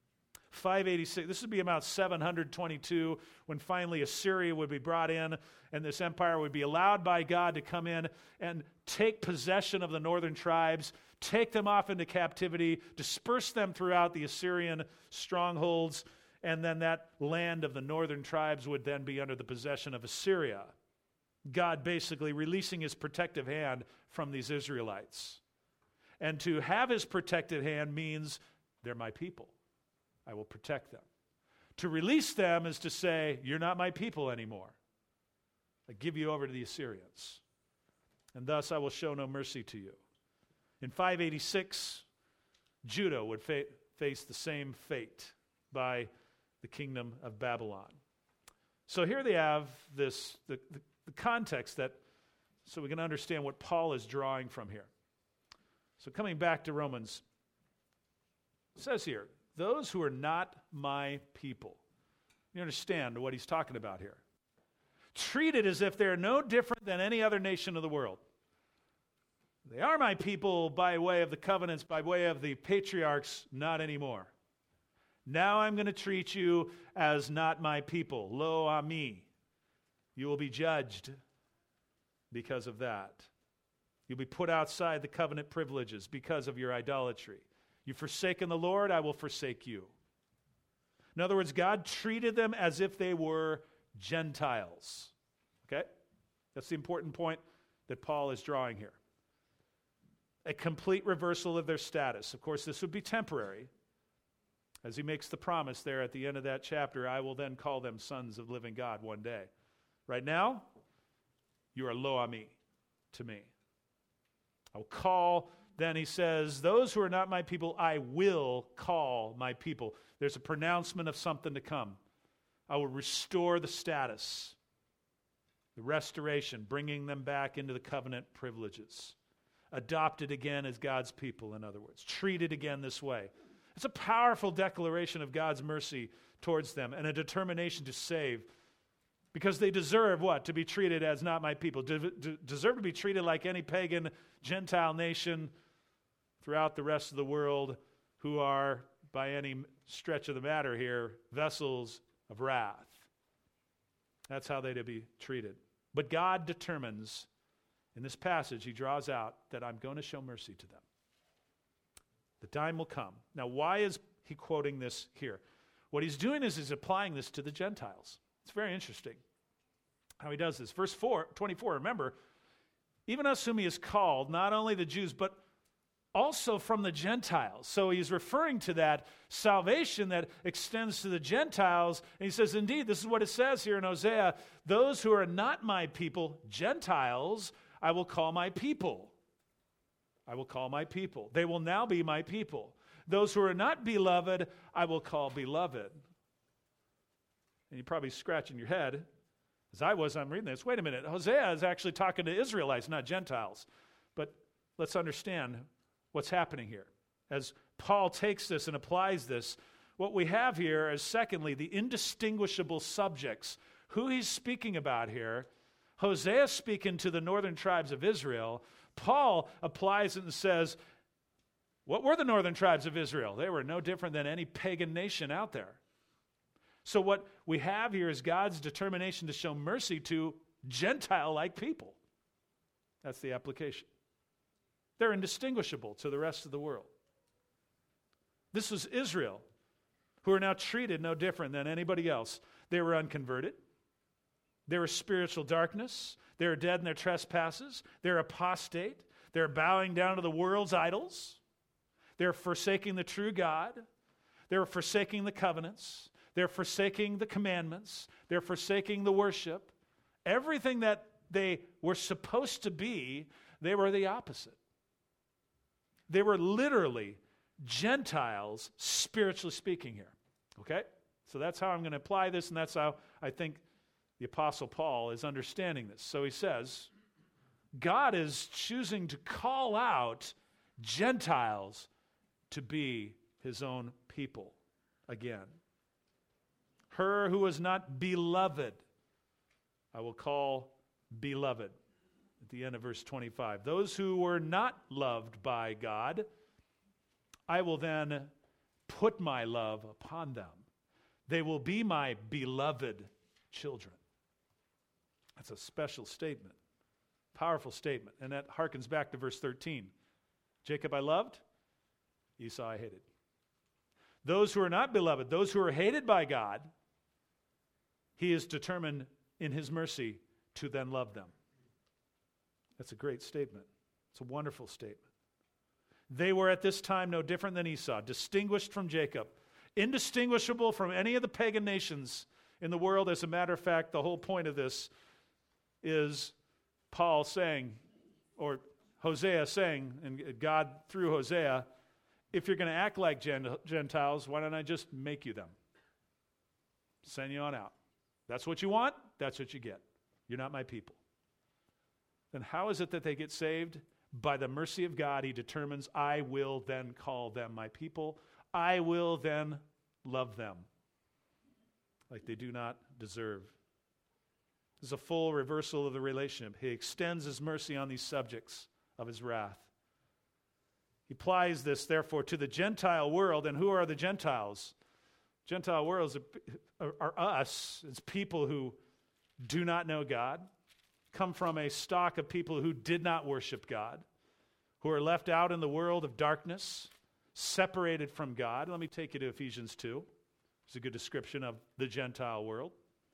586, this would be about 722, when finally Assyria would be brought in, and this empire would be allowed by God to come in and take possession of the northern tribes, take them off into captivity, disperse them throughout the Assyrian strongholds, and then that land of the northern tribes would then be under the possession of Assyria. God basically releasing his protective hand from these Israelites. And to have his protective hand means they're my people. I will protect them. To release them is to say, you're not my people anymore. I give you over to the Assyrians. And thus I will show no mercy to you. In 586, Judah would face the same fate by the kingdom of Babylon. So here they have the context so we can understand what Paul is drawing from here. So coming back to Romans, it says here, those who are not my people. You understand what he's talking about here. Treated as if they're no different than any other nation of the world. They are my people by way of the covenants, by way of the patriarchs, not anymore. Now I'm going to treat you as not my people. Lo Ami. You will be judged because of that. You'll be put outside the covenant privileges because of your idolatry. You've forsaken the Lord, I will forsake you. In other words, God treated them as if they were Gentiles. Okay? That's the important point that Paul is drawing here. A complete reversal of their status. Of course, this would be temporary. As he makes the promise there at the end of that chapter, I will then call them sons of living God one day. Right now, you are Lo Ami to me. I will call, then he says, those who are not my people, I will call my people. There's a pronouncement of something to come. I will restore the status, the restoration, bringing them back into the covenant privileges. Adopted again as God's people, in other words. Treated again this way. It's a powerful declaration of God's mercy towards them and a determination to save. Because they deserve what? To be treated as not my people. Deserve to be treated like any pagan Gentile nation throughout the rest of the world who are, by any stretch of the matter here, vessels of wrath. That's how they're to be treated. But God determines In this passage, he draws out that I'm going to show mercy to them. The time will come. Now, why is he quoting this here? What he's doing is he's applying this to the Gentiles. It's very interesting how he does this. Verse 24, remember, even us whom he has called, not only the Jews, but also from the Gentiles. So he's referring to that salvation that extends to the Gentiles. And he says, indeed, this is what it says here in Hosea, those who are not my people, Gentiles, I will call my people. I will call my people. They will now be my people. Those who are not beloved, I will call beloved. And you're probably scratching your head, as I'm reading this. Wait a minute, Hosea is actually talking to Israelites, not Gentiles. But let's understand what's happening here. As Paul takes this and applies this, what we have here is, secondly, the indistinguishable subjects. Who he's speaking about here, Hosea speaking to the northern tribes of Israel. Paul applies it and says, what were the northern tribes of Israel? They were no different than any pagan nation out there. So what we have here is God's determination to show mercy to Gentile-like people. That's the application. They're indistinguishable to the rest of the world. This was Israel, who are now treated no different than anybody else. They were unconverted. They were spiritual darkness. They were dead in their trespasses. They're apostate. They're bowing down to the world's idols. They're forsaking the true God. They're forsaking the covenants. They're forsaking the commandments. They're forsaking the worship. Everything that they were supposed to be, they were the opposite. They were literally Gentiles, spiritually speaking here. Okay? So that's how I'm going to apply this, and that's how I think the Apostle Paul is understanding this. So he says, God is choosing to call out Gentiles to be his own people again. Her who was not beloved, I will call beloved. At the end of verse 25. Those who were not loved by God, I will then put my love upon them. They will be my beloved children. That's a special statement. Powerful statement. And that harkens back to verse 13. Jacob I loved, Esau I hated. Those who are not beloved, those who are hated by God, he is determined in his mercy to then love them. That's a great statement. It's a wonderful statement. They were at this time no different than Esau, distinguished from Jacob, indistinguishable from any of the pagan nations in the world. As a matter of fact, the whole point of this is Paul saying, or Hosea saying, and God through Hosea, if you're going to act like Gentiles, why don't I just make you them? Send you on out. That's what you want, that's what you get. You're not my people. Then how is it that they get saved? By the mercy of God, he determines, I will then call them my people. I will then love them like they do not deserve. This is a full reversal of the relationship. He extends his mercy on these subjects of his wrath. He applies this, therefore, to the Gentile world. And who are the Gentiles? Gentile worlds are us. It's people who do not know God, come from a stock of people who did not worship God, who are left out in the world of darkness, separated from God. Let me take you to Ephesians 2. It's a good description of the Gentile world.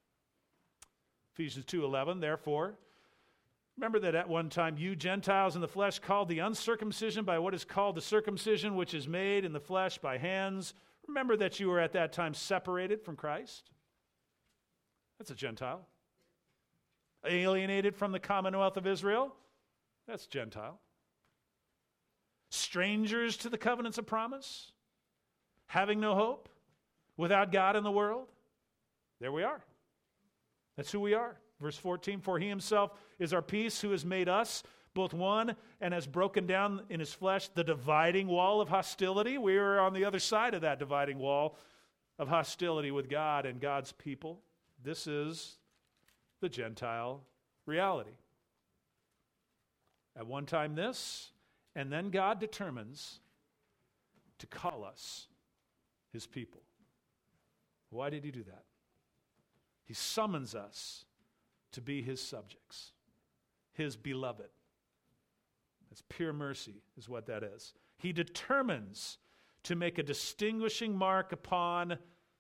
Ephesians 2:11, therefore, remember that at one time you Gentiles in the flesh called the uncircumcision by what is called the circumcision which is made in the flesh by hands. Remember that you were at that time separated from Christ. That's a Gentile. Alienated from the commonwealth of Israel. That's Gentile. Strangers to the covenants of promise. Having no hope. Without God in the world. There we are. That's who we are. Verse 14, for he himself is our peace, who has made us both one and has broken down in his flesh the dividing wall of hostility. We are on the other side of that dividing wall of hostility with God and God's people. This is the Gentile reality. At one time this, and then God determines to call us his people. Why did he do that? He summons us to be his subjects, his beloved. That's pure mercy is what that is. He determines to make a distinguishing mark upon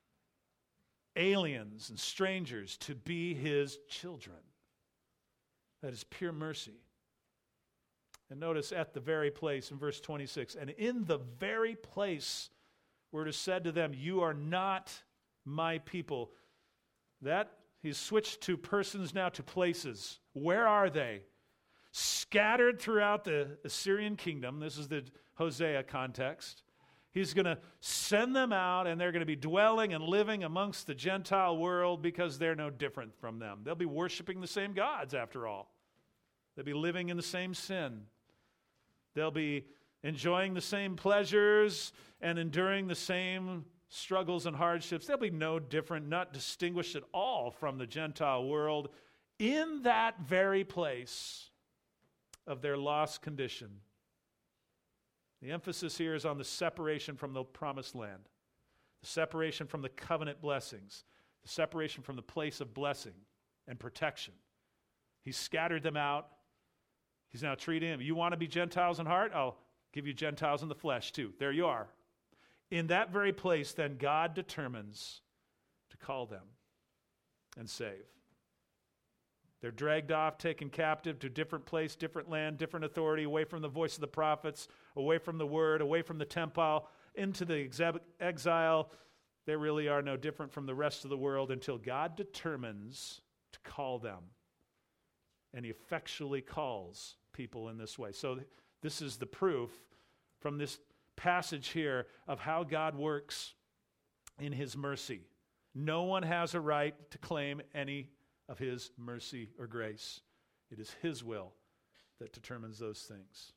aliens and strangers to be his children. That is pure mercy. And notice at the very place in verse 26, and in the very place where it is said to them, you are not my people. That, he's switched to persons now to places. Where are they? Scattered throughout the Assyrian kingdom. This is the Hosea context. He's going to send them out, and they're going to be dwelling and living amongst the Gentile world because they're no different from them. They'll be worshiping the same gods, after all. They'll be living in the same sin. They'll be enjoying the same pleasures and enduring the same struggles and hardships. They'll be no different, not distinguished at all from the Gentile world in that very place of their lost condition. The emphasis here is on the separation from the promised land, the separation from the covenant blessings, the separation from the place of blessing and protection. He scattered them out. He's now treating them. You want to be Gentiles in heart? I'll give you Gentiles in the flesh too. There you are. In that very place, then, God determines to call them and save. They're dragged off, taken captive to a different place, different land, different authority, away from the voice of the prophets, away from the word, away from the temple, into the exile. They really are no different from the rest of the world until God determines to call them. And he effectually calls people in this way. So this is the proof from this passage here of how God works in his mercy. No one has a right to claim any of his mercy or grace. It is his will that determines those things.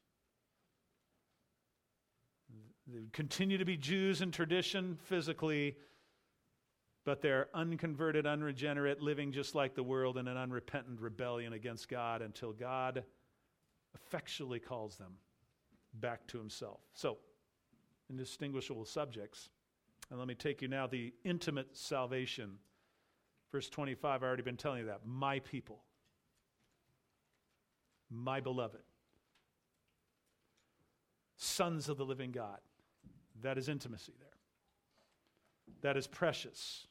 They continue to be Jews in tradition physically, but they're unconverted, unregenerate, living just like the world in an unrepentant rebellion against God until God effectually calls them back to himself. So, indistinguishable subjects. And let me take you now the intimate salvation. Verse 25, I've already been telling you that. My people. My beloved. Sons of the living God. That is intimacy there. That is precious.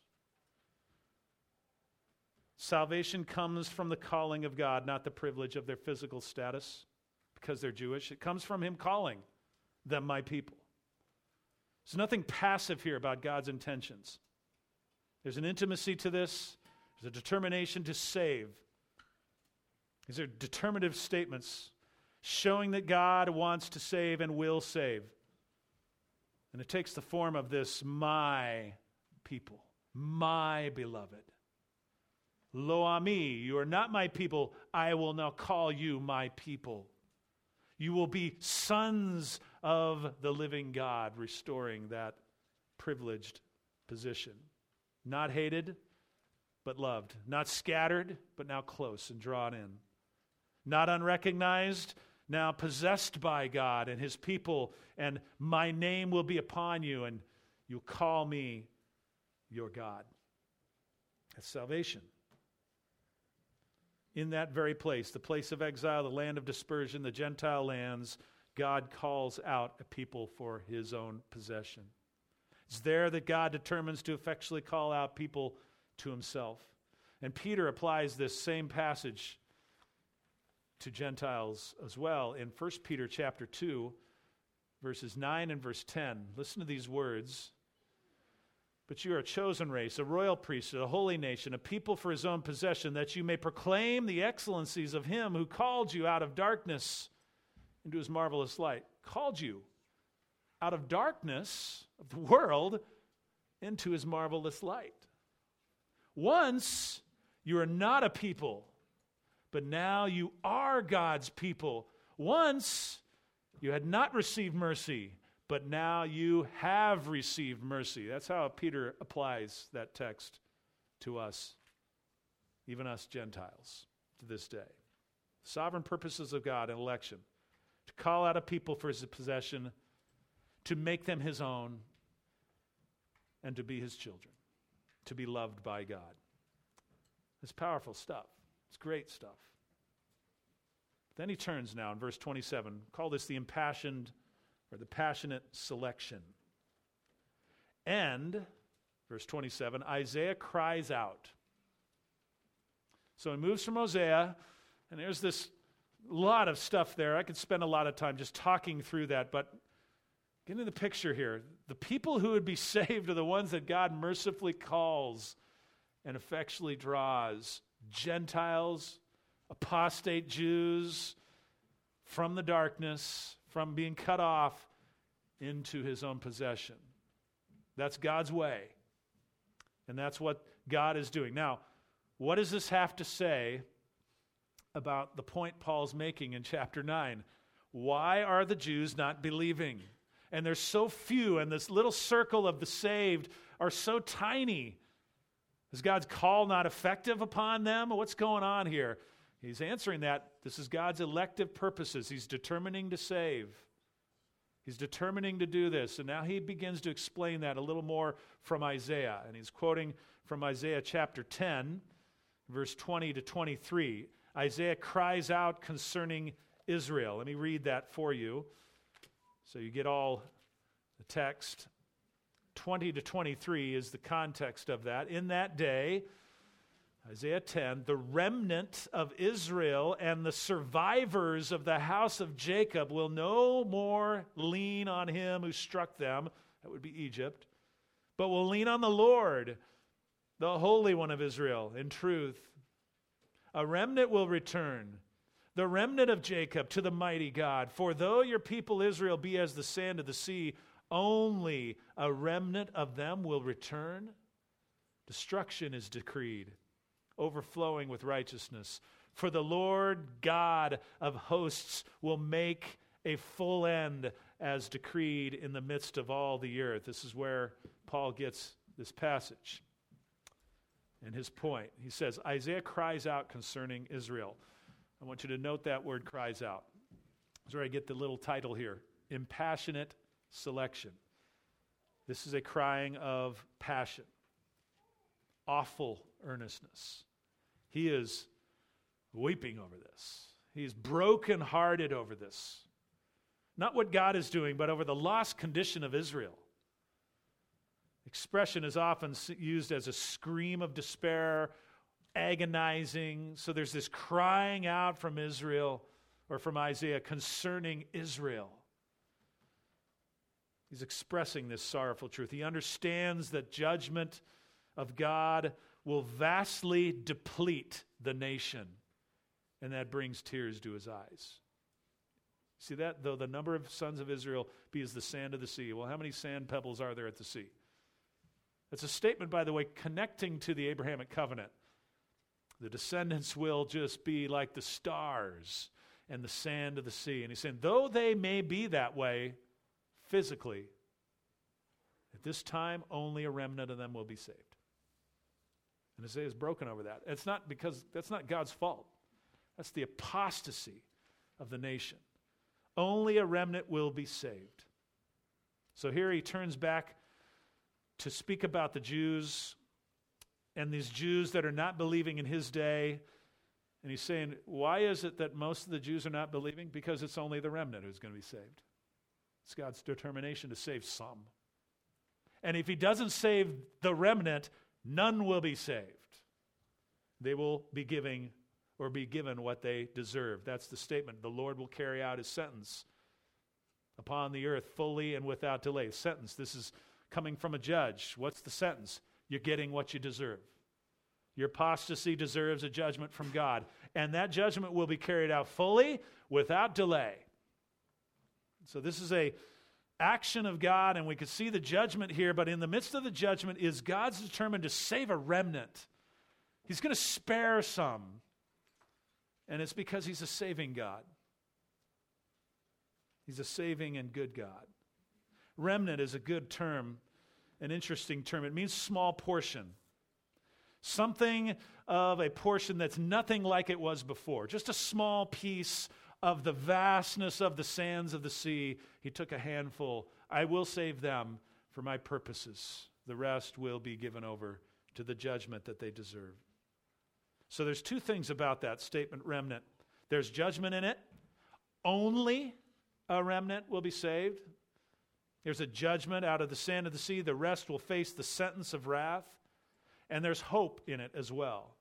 Salvation comes from the calling of God, not the privilege of their physical status because they're Jewish. It comes from him calling them my people. There's nothing passive here about God's intentions. There's an intimacy to this. There's a determination to save. These are determinative statements showing that God wants to save and will save. And it takes the form of this, my people, my beloved. Lo ami, you are not my people. I will now call you my people. You will be sons of the living God, restoring that privileged position. Not hated, but loved. Not scattered, but now close and drawn in. Not unrecognized, now possessed by God and his people, and my name will be upon you, and you'll call me your God. That's salvation. In that very place, the place of exile, the land of dispersion, the Gentile lands, God calls out a people for his own possession. It's there that God determines to effectually call out people to himself. And Peter applies this same passage to Gentiles as well in 1 Peter chapter 2, verses 9 and verse 10. Listen to these words. But you are a chosen race, a royal priesthood, a holy nation, a people for his own possession, that you may proclaim the excellencies of him who called you out of darkness into his marvelous light. Called you out of darkness of the world into his marvelous light. Once you were not a people, but now you are God's people. Once you had not received mercy, but now you have received mercy. That's how Peter applies that text to us, even us Gentiles, to this day. Sovereign purposes of God in election, to call out a people for his possession, to make them his own, and to be his children, to be loved by God. It's powerful stuff. It's great stuff. Then he turns now in verse 27. Call this the impassioned or the passionate selection. And, verse 27, Isaiah cries out. So he moves from Hosea, and there's this lot of stuff there. I could spend a lot of time just talking through that, but get into the picture here. The people who would be saved are the ones that God mercifully calls and effectually draws. Gentiles, apostate Jews, from the darkness, from being cut off into his own possession. That's God's way. And that's what God is doing. Now, what does this have to say about the point Paul's making in chapter 9? Why are the Jews not believing? And there's so few, and this little circle of the saved are so tiny. Is God's call not effective upon them? What's going on here? He's answering that. This is God's elective purposes. He's determining to save. He's determining to do this. And now he begins to explain that a little more from Isaiah. And he's quoting from Isaiah chapter 10, verse 20 to 23. Isaiah cries out concerning Israel. Let me read that for you so you get all the text. 20 to 23 is the context of that. In that day, Isaiah 10, the remnant of Israel and the survivors of the house of Jacob will no more lean on him who struck them, that would be Egypt, but will lean on the Lord, the Holy One of Israel, in truth. A remnant will return, the remnant of Jacob, to the mighty God. For though your people Israel be as the sand of the sea, only a remnant of them will return. Destruction is decreed, overflowing with righteousness. For the Lord God of hosts will make a full end as decreed in the midst of all the earth. This is where Paul gets this passage and his point. He says, Isaiah cries out concerning Israel. I want you to note that word cries out. That's where I get the little title here, impassionate selection. This is a crying of passion, awful earnestness. He is weeping over this. He is brokenhearted over this. Not what God is doing, but over the lost condition of Israel. Expression is often used as a scream of despair, agonizing. So there's this crying out from Israel, or from Isaiah, concerning Israel. He's expressing this sorrowful truth. He understands that judgment of God will vastly deplete the nation, and that brings tears to his eyes. See that? Though the number of sons of Israel be as the sand of the sea. Well, how many sand pebbles are there at the sea? It's a statement, by the way, connecting to the Abrahamic covenant. The descendants will just be like the stars and the sand of the sea. And he's saying, though they may be that way physically, at this time, only a remnant of them will be saved. And Isaiah is broken over that. It's not because that's not God's fault. That's the apostasy of the nation. Only a remnant will be saved. So here he turns back to speak about the Jews and these Jews that are not believing in his day. And he's saying, why is it that most of the Jews are not believing? Because it's only the remnant who's going to be saved. It's God's determination to save some. And if he doesn't save the remnant, none will be saved. They will be giving or be given what they deserve. That's the statement. The Lord will carry out his sentence upon the earth fully and without delay. Sentence. This is coming from a judge. What's the sentence? You're getting what you deserve. Your apostasy deserves a judgment from God. And that judgment will be carried out fully without delay. So this is a action of God, and we could see the judgment here, but in the midst of the judgment is God's determined to save a remnant. He's going to spare some. And it's because he's a saving God. He's a saving and good God. Remnant is a good term, an interesting term. It means small portion. Something of a portion that's nothing like it was before. Just a small piece of the vastness of the sands of the sea. He took a handful. I will save them for my purposes. The rest will be given over to the judgment that they deserve. So there's two things about that statement, remnant, There's judgment in it. Only a remnant will be saved. There's a judgment out of the sand of the sea. The rest will face the sentence of wrath. And there's hope in it as well,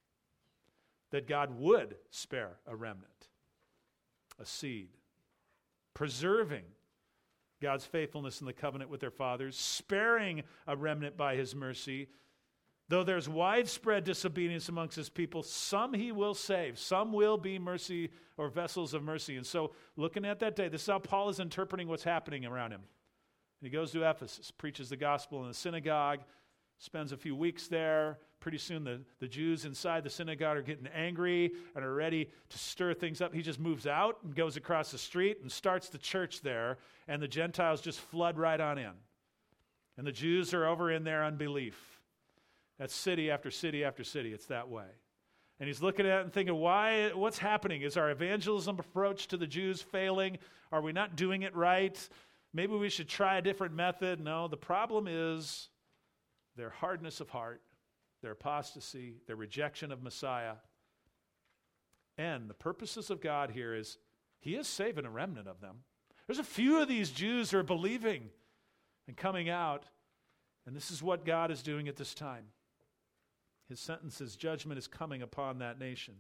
that God would spare a remnant, a seed, preserving God's faithfulness in the covenant with their fathers, sparing a remnant by his mercy. Though there's widespread disobedience amongst his people, some he will save. Some will be mercy or vessels of mercy. And so looking at that day, this is how Paul is interpreting what's happening around him. He goes to Ephesus, preaches the gospel in the synagogue, spends a few weeks there. Pretty soon the Jews inside the synagogue are getting angry and are ready to stir things up. He just moves out and goes across the street and starts the church there, and the Gentiles just flood right on in. And the Jews are over in their unbelief. That's city after city after city. It's that way. And he's looking at it and thinking, what's happening? Is our evangelism approach to the Jews failing? Are we not doing it right? Maybe we should try a different method. No, the problem is their hardness of heart, their apostasy, their rejection of Messiah. And the purposes of God here is he is saving a remnant of them. There's a few of these Jews who are believing and coming out. And this is what God is doing at this time. His sentence, his judgment is coming upon that nation.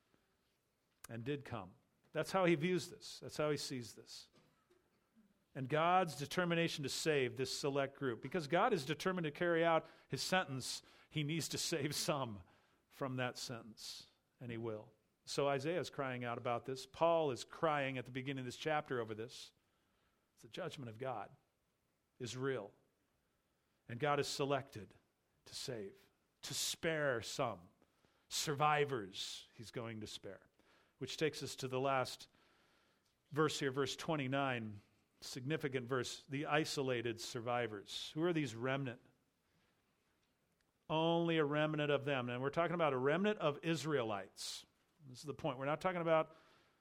And did come. That's how he views this. That's how he sees this. And God's determination to save this select group. Because God is determined to carry out his sentence, he needs to save some from that sentence. And he will. So Isaiah is crying out about this. Paul is crying at the beginning of this chapter over this. The judgment of God is real. And God is selected to save, to spare some. Survivors he's going to spare. Which takes us to the last verse here, verse 29. Significant verse, the isolated survivors. Who are these remnant? Only a remnant of them. And we're talking about a remnant of Israelites. This is the point. We're not talking about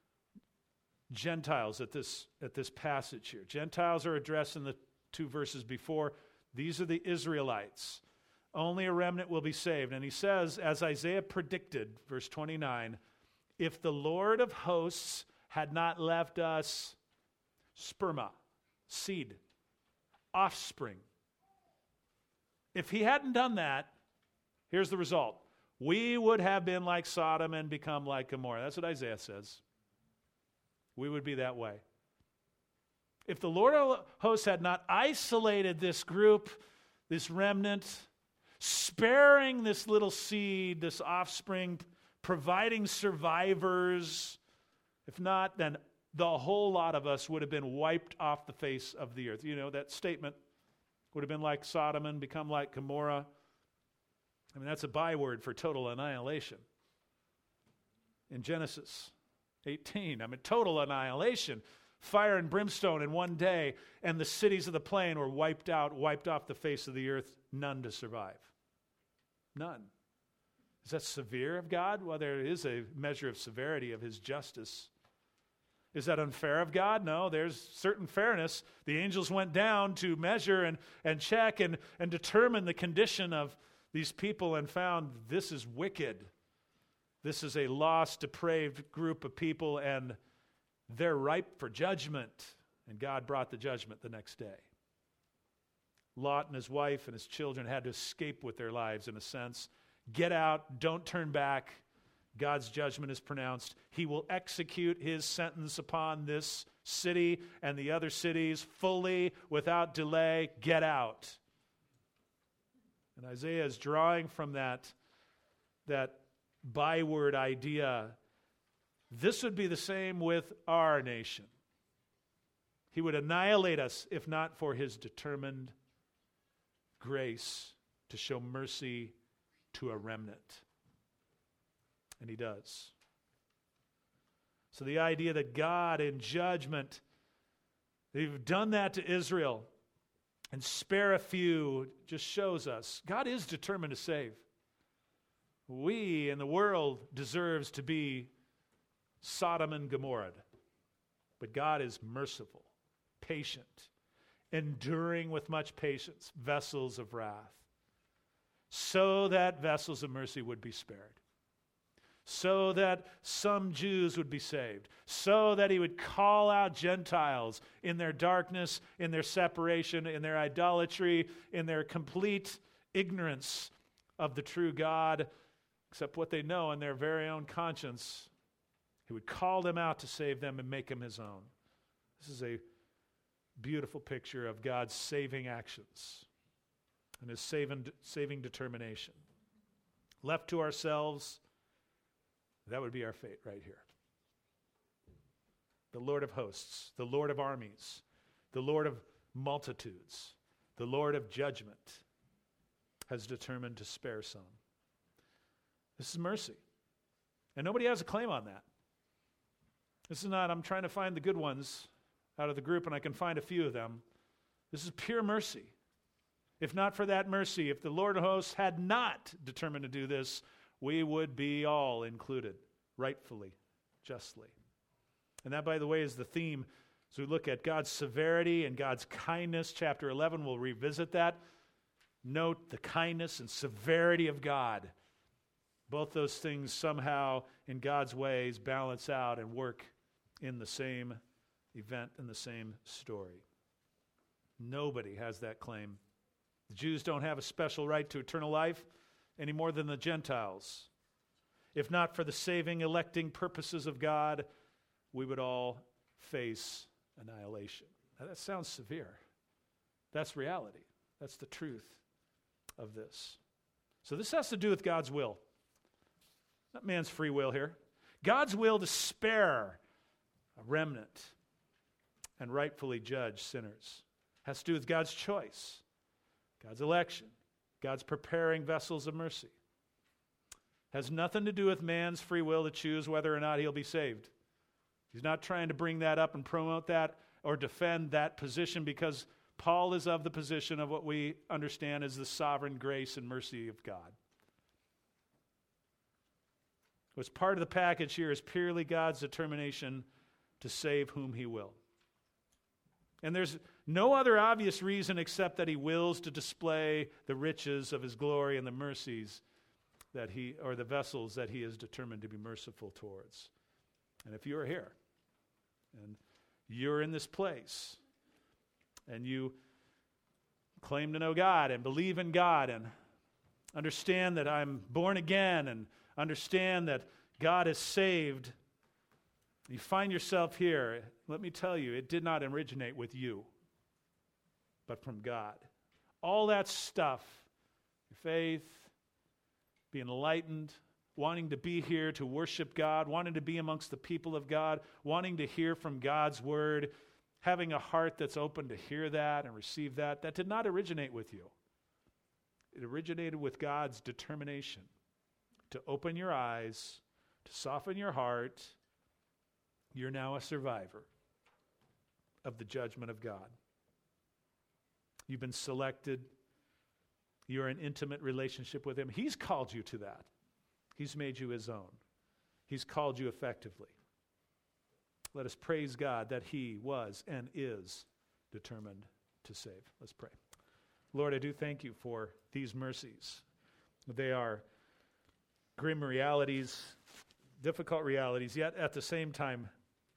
Gentiles at this passage here. Gentiles are addressed in the two verses before. These are the Israelites. Only a remnant will be saved. And he says, as Isaiah predicted, verse 29, if the Lord of hosts had not left us sperma, seed, offspring. If he hadn't done that, here's the result. We would have been like Sodom and become like Gomorrah. That's what Isaiah says. We would be that way. If the Lord of hosts had not isolated this group, this remnant, sparing this little seed, this offspring, providing survivors, if not, then the whole lot of us would have been wiped off the face of the earth. You know, that statement would have been like Sodom and become like Gomorrah. I mean, that's a byword for total annihilation. In Genesis 18, I mean, total annihilation. Fire and brimstone in one day, and the cities of the plain were wiped out, wiped off the face of the earth, none to survive. None. Is that severe of God? Well, there is a measure of severity of his justice. Is that unfair of God? No, there's certain fairness. The angels went down to measure and check and determine the condition of these people and found this is wicked. This is a lost, depraved group of people, and they're ripe for judgment. And God brought the judgment the next day. Lot and his wife and his children had to escape with their lives in a sense. Get out, don't turn back. God's judgment is pronounced. He will execute his sentence upon this city and the other cities fully, without delay. Get out. And Isaiah is drawing from that byword idea. This would be the same with our nation. He would annihilate us if not for his determined grace to show mercy to a remnant. And he does. So the idea that God in judgment, they've done that to Israel and spare a few, just shows us God is determined to save. We and the world deserves to be Sodom and Gomorrah. But God is merciful, patient, enduring with much patience, vessels of wrath, so that vessels of mercy would be spared. so that some Jews would be saved, so that he would call out Gentiles in their darkness, in their separation, in their idolatry, in their complete ignorance of the true God, except what they know in their very own conscience. He would call them out to save them and make them his own. This is a beautiful picture of God's saving actions and his saving determination. Left to ourselves, that would be our fate right here. The Lord of hosts, the Lord of armies, the Lord of multitudes, the Lord of judgment has determined to spare some. This is mercy. And nobody has a claim on that. This is not, I'm trying to find the good ones out of the group and I can find a few of them. This is pure mercy. If not for that mercy, if the Lord of hosts had not determined to do this, we would be all included, rightfully, justly. And that, by the way, is the theme as we look at God's severity and God's kindness. Chapter 11 will revisit that. Note the kindness and severity of God. Both those things somehow, in God's ways, balance out and work in the same event, in the same story. Nobody has that claim. The Jews don't have a special right to eternal life any more than the Gentiles. If not for the saving, electing purposes of God, we would all face annihilation. Now, that sounds severe. That's reality. That's the truth of this. So this has to do with God's will. Not man's free will here. God's will to spare a remnant and rightfully judge sinners has to do with God's choice, God's election, God's preparing vessels of mercy. Has nothing to do with man's free will to choose whether or not he'll be saved. He's not trying to bring that up and promote that or defend that position, because Paul is of the position of what we understand as the sovereign grace and mercy of God. What's part of the package here is purely God's determination to save whom he will. And there's no other obvious reason except that he wills to display the riches of his glory and the mercies that he, or the vessels that he is determined to be merciful towards. And if you are here and you're in this place and you claim to know God and believe in God and understand that I'm born again and understand that God has saved, you find yourself here, let me tell you, it did not originate with you, but from God. All that stuff, your faith, being enlightened, wanting to be here to worship God, wanting to be amongst the people of God, wanting to hear from God's word, having a heart that's open to hear that and receive that, that did not originate with you. It originated with God's determination to open your eyes, to soften your heart. You're now a survivor of the judgment of God. You've been selected. You're in intimate relationship with him. He's called you to that. He's made you his own. He's called you effectively. Let us praise God that he was and is determined to save. Let's pray. Lord, I do thank you for these mercies. They are grim realities, difficult realities, yet at the same time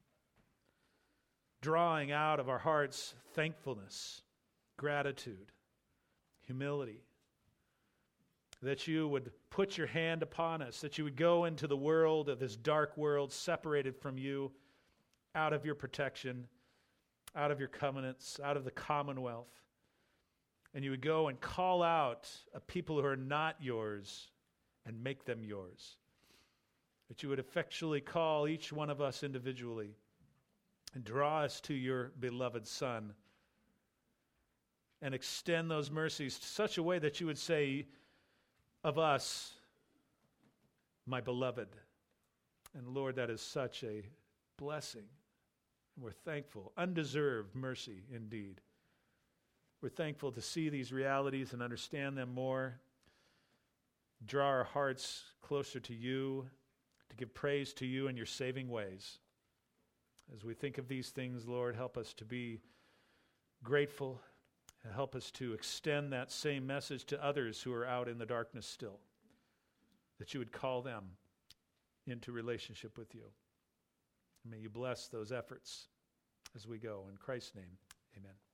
drawing out of our hearts thankfulness, gratitude, humility, that you would put your hand upon us, that you would go into the world, of this dark world, separated from you, out of your protection, out of your covenants, out of the commonwealth, and you would go and call out a people who are not yours and make them yours. That you would effectually call each one of us individually and draw us to your beloved Son and extend those mercies to such a way that you would say of us, my beloved. And Lord, that is such a blessing. And we're thankful. Undeserved mercy indeed. We're thankful to see these realities and understand them more. Draw our hearts closer to you, to give praise to you in your saving ways. As we think of these things, Lord, help us to be grateful. Help us to extend that same message to others who are out in the darkness still. That you would call them into relationship with you. May you bless those efforts as we go. In Christ's name, amen.